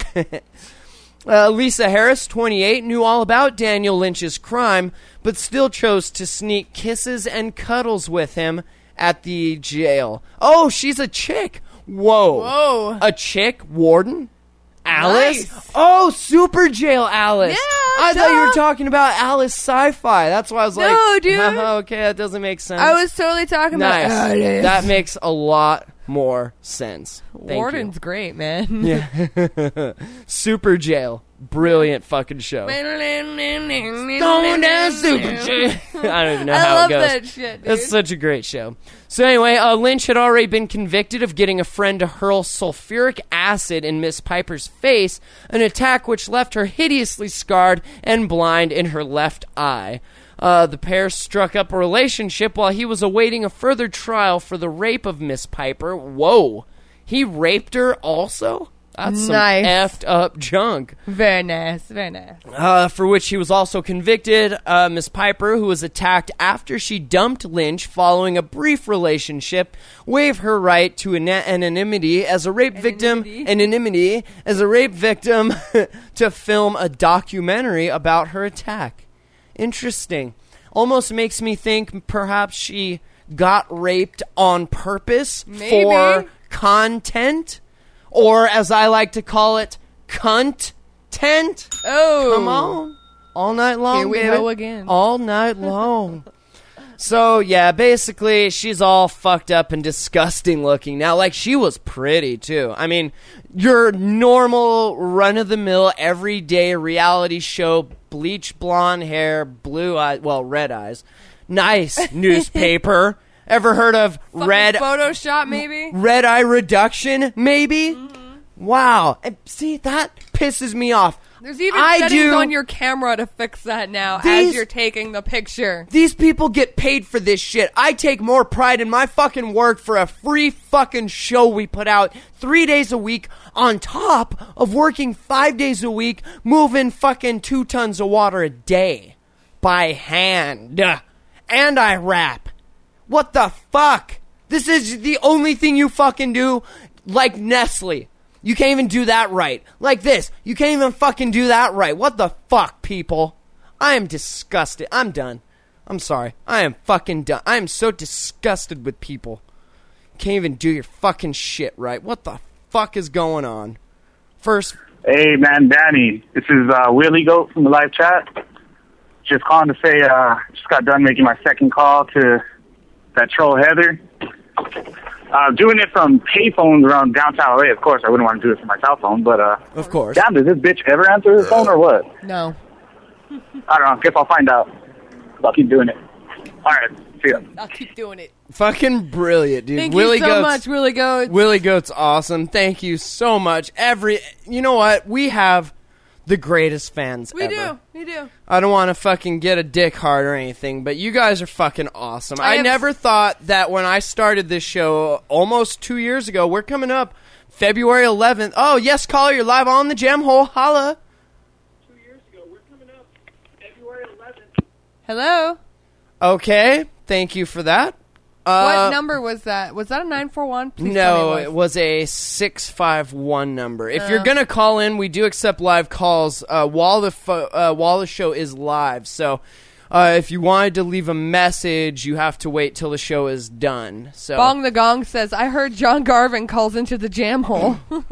Lisa Harris, 28, knew all about Daniel Lynch's crime, but still chose to sneak kisses and cuddles with him at the jail. Oh, she's a chick. Whoa. A chick warden? Alice? Nice. Oh, Super Jail Alice. Yeah, I thought you were duh. talking about Alice Sci-Fi. That's why I was like, No, dude. okay, that doesn't make sense. I was totally talking nice. about Alice. That makes a lot more sense. Thank you. Warden's great, man. Yeah. Super Jail. Brilliant fucking show. Going down Super Jail. I don't even know I how love it goes. that shit, dude. It's such a great show. So anyway, Lynch had already been convicted of getting a friend to hurl sulfuric acid in Miss Piper's face, an attack which left her hideously scarred and blind in her left eye. The pair struck up a relationship while he was awaiting a further trial for the rape of Miss Piper. Whoa. He raped her also? That's some Nice. effed up junk. Very nice, very nice. For which he was also convicted. Miss Piper, who was attacked after she dumped Lynch following a brief relationship, waived her right to anonymity as a rape victim. Anonymity as a rape victim to film a documentary about her attack. Interesting. Almost makes me think perhaps she got raped on purpose Maybe. for content. Or, as I like to call it, cunt-tent. Oh. Come on. All night long, Here we baby. go again. All night long. So, yeah, basically, she's all fucked up and disgusting looking. Now, like, she was pretty, too. I mean, your normal, run-of-the-mill, everyday reality show, bleach blonde hair, blue eyes, well, red eyes. Nice newspaper. Ever heard of red Photoshop, maybe? red eye reduction, maybe? Wow. And see, that pisses me off. There's even settings on your camera to fix that now as you're taking the picture. These people get paid for this shit. I take more pride in my fucking work for a free fucking show we put out 3 days a week on top of working 5 days a week, moving fucking 2 tons of water a day by hand. And I rap. What the fuck? This is the only thing you fucking do? Like Nestle. You can't even do that right. Like this. You can't even fucking do that right. What the fuck, people? I am disgusted. I'm done. I'm sorry. I am fucking done. I am so disgusted with people. Can't even do your fucking shit right. What the fuck is going on? First... Hey, man, Danny. This is Willie Goat from the live chat. Just calling to say just got done making my second call to that troll Heather. Doing it from payphones around downtown LA. Of course, I wouldn't want to do it from my cell phone, but of course. Damn, does this bitch ever answer her phone or what? No. I don't know. Guess I'll find out. I'll keep doing it. All right. See ya. I'll keep doing it. Fucking brilliant, dude. Thank Willie you so Goat's, much, Willie Goat. Willie Goat's awesome. Thank you so much. You know what? We have the greatest fans We ever. do. I don't want to fucking get a dick hard or anything, but you guys are fucking awesome. I have- never thought that when I started this show almost 2 years ago, we're coming up February 11th. Oh, yes, caller, you're live on the Jam Hole. Holla. 2 years ago, we're coming up February 11th. Hello. Okay, thank you for that. What number was that? Was that a 941? Please No, tell me it was a 651 number. If you're going to call in, we do accept live calls while the show is live. So if you wanted to leave a message, you have to wait till the show is done. So Bong the Gong says, I heard John Garvin calls into the Jam Hole.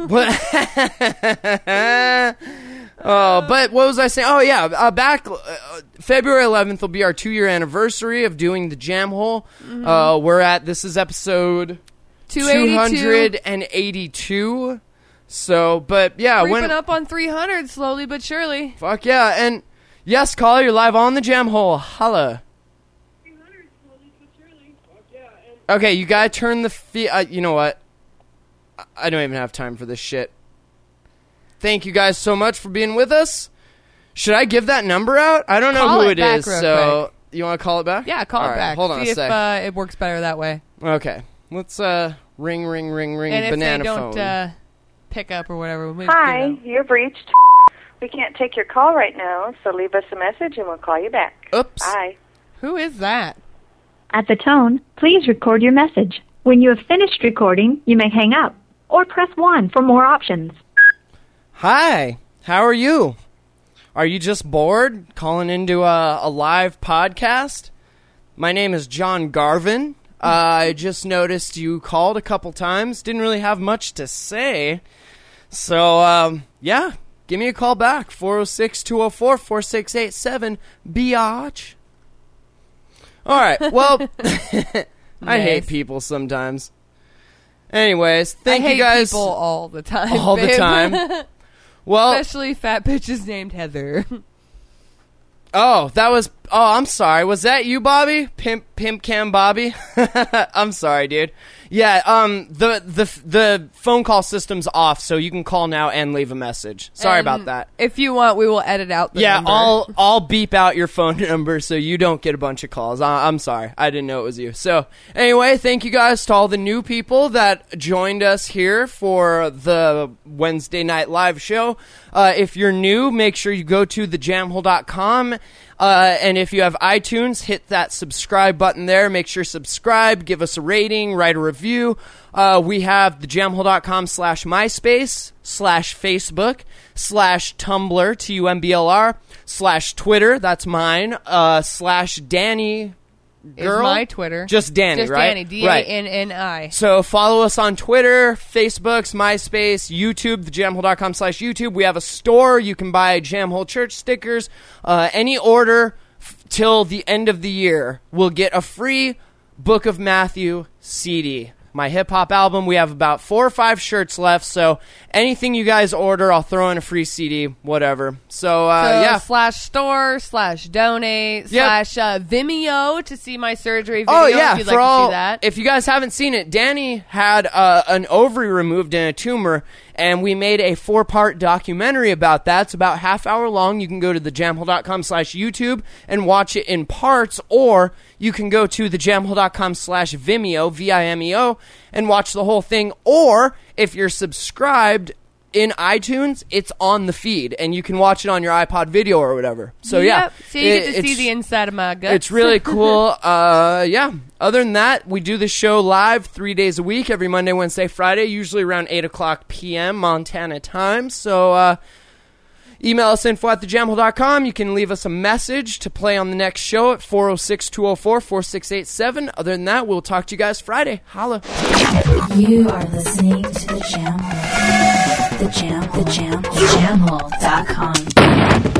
But what was I saying? Oh, yeah. Back February 11th will be our 2-year anniversary of doing the Jam Hole. This is episode 282. So, but yeah. Creeping up on 300 slowly but surely. Fuck yeah. And yes, caller, you're live on the Jam Hole. Holla. 300 slowly but surely. Fuck yeah. Okay, you gotta turn the you know what? I don't even have time for this shit. Thank you guys so much for being with us. Should I give that number out? I don't know Call who it it back is. real So quick. you want to call it back? Yeah, call All it right, back. hold on See a if sec. it works better that way. Okay, let's ring And if banana they don't phone. pick up or whatever. Hi, you've reached. We can't take your call right now, so leave us a message and we'll call you back. Oops. Bye. Who is that? At the tone, please record your message. When you have finished recording, you may hang up or press 1 for more options. Hi, how are you? Are you just bored calling into a live podcast? My name is John Garvin. I just noticed you called a couple times. Didn't really have much to say. So, yeah, give me a call back. 406-204-4687. Biatch. All right, well, I hate people sometimes. Anyways, thank I hate you guys. people all the time. All the babe. time. Well, Especially fat bitches named Heather. oh, I'm sorry. Was that you, Bobby? Pimp Cam Bobby? I'm sorry, dude. Yeah, the phone call system's off, so you can call now and leave a message. Sorry And about that. If you want, we will edit out the number. I'll beep out your phone number so you don't get a bunch of calls. I'm sorry. I didn't know it was you. So, anyway, thank you guys to all the new people that joined us here for the Wednesday night live show. If you're new, make sure you go to thejamhole.com. And if you have iTunes, hit that subscribe button there. Make sure you subscribe, give us a rating, write a review. We have thejamhole.com/MySpace, /Facebook, /Tumblr, TUMBLR, /Twitter, that's mine, /Danny Girl. Is my Twitter. Just Danny, Just right? Danny, D-A-N-N-I. So follow us on Twitter, Facebook's, MySpace, YouTube, thejamhole.com/YouTube. We have a store. You can buy Jamhole Church stickers. Any order till the end of the year will get a free Book of Matthew CD. My hip-hop album. We have about 4 or 5 shirts left, so anything you guys order, I'll throw in a free CD, whatever. So yeah. /store, /donate, Yep. /Vimeo to see my surgery video. Oh yeah, if you'd for like all, to see that. if you guys haven't seen it, Danny had an ovary removed and a tumor, and we made a 4-part documentary about that. It's about half hour long. You can go to thejamhole.com/YouTube and watch it in parts, or you can go to thejamhole.com/Vimeo, Vimeo, and watch the whole thing. Or if you're subscribed in iTunes, it's on the feed, and you can watch it on your iPod video or whatever. So yeah, Yep. So you get to see the inside of my guts. it's really cool. Yeah. Other than that, we do the show live 3 days a week, every Monday, Wednesday, Friday, usually around 8 o'clock p.m. Montana time. So email us info@thejamhole.com. You can leave us a message to play on the next show at 406-204-4687. Other than that, we'll talk to you guys Friday. Holla. You are listening to the Jam Hole. The Jam Hole. Jamhole.com.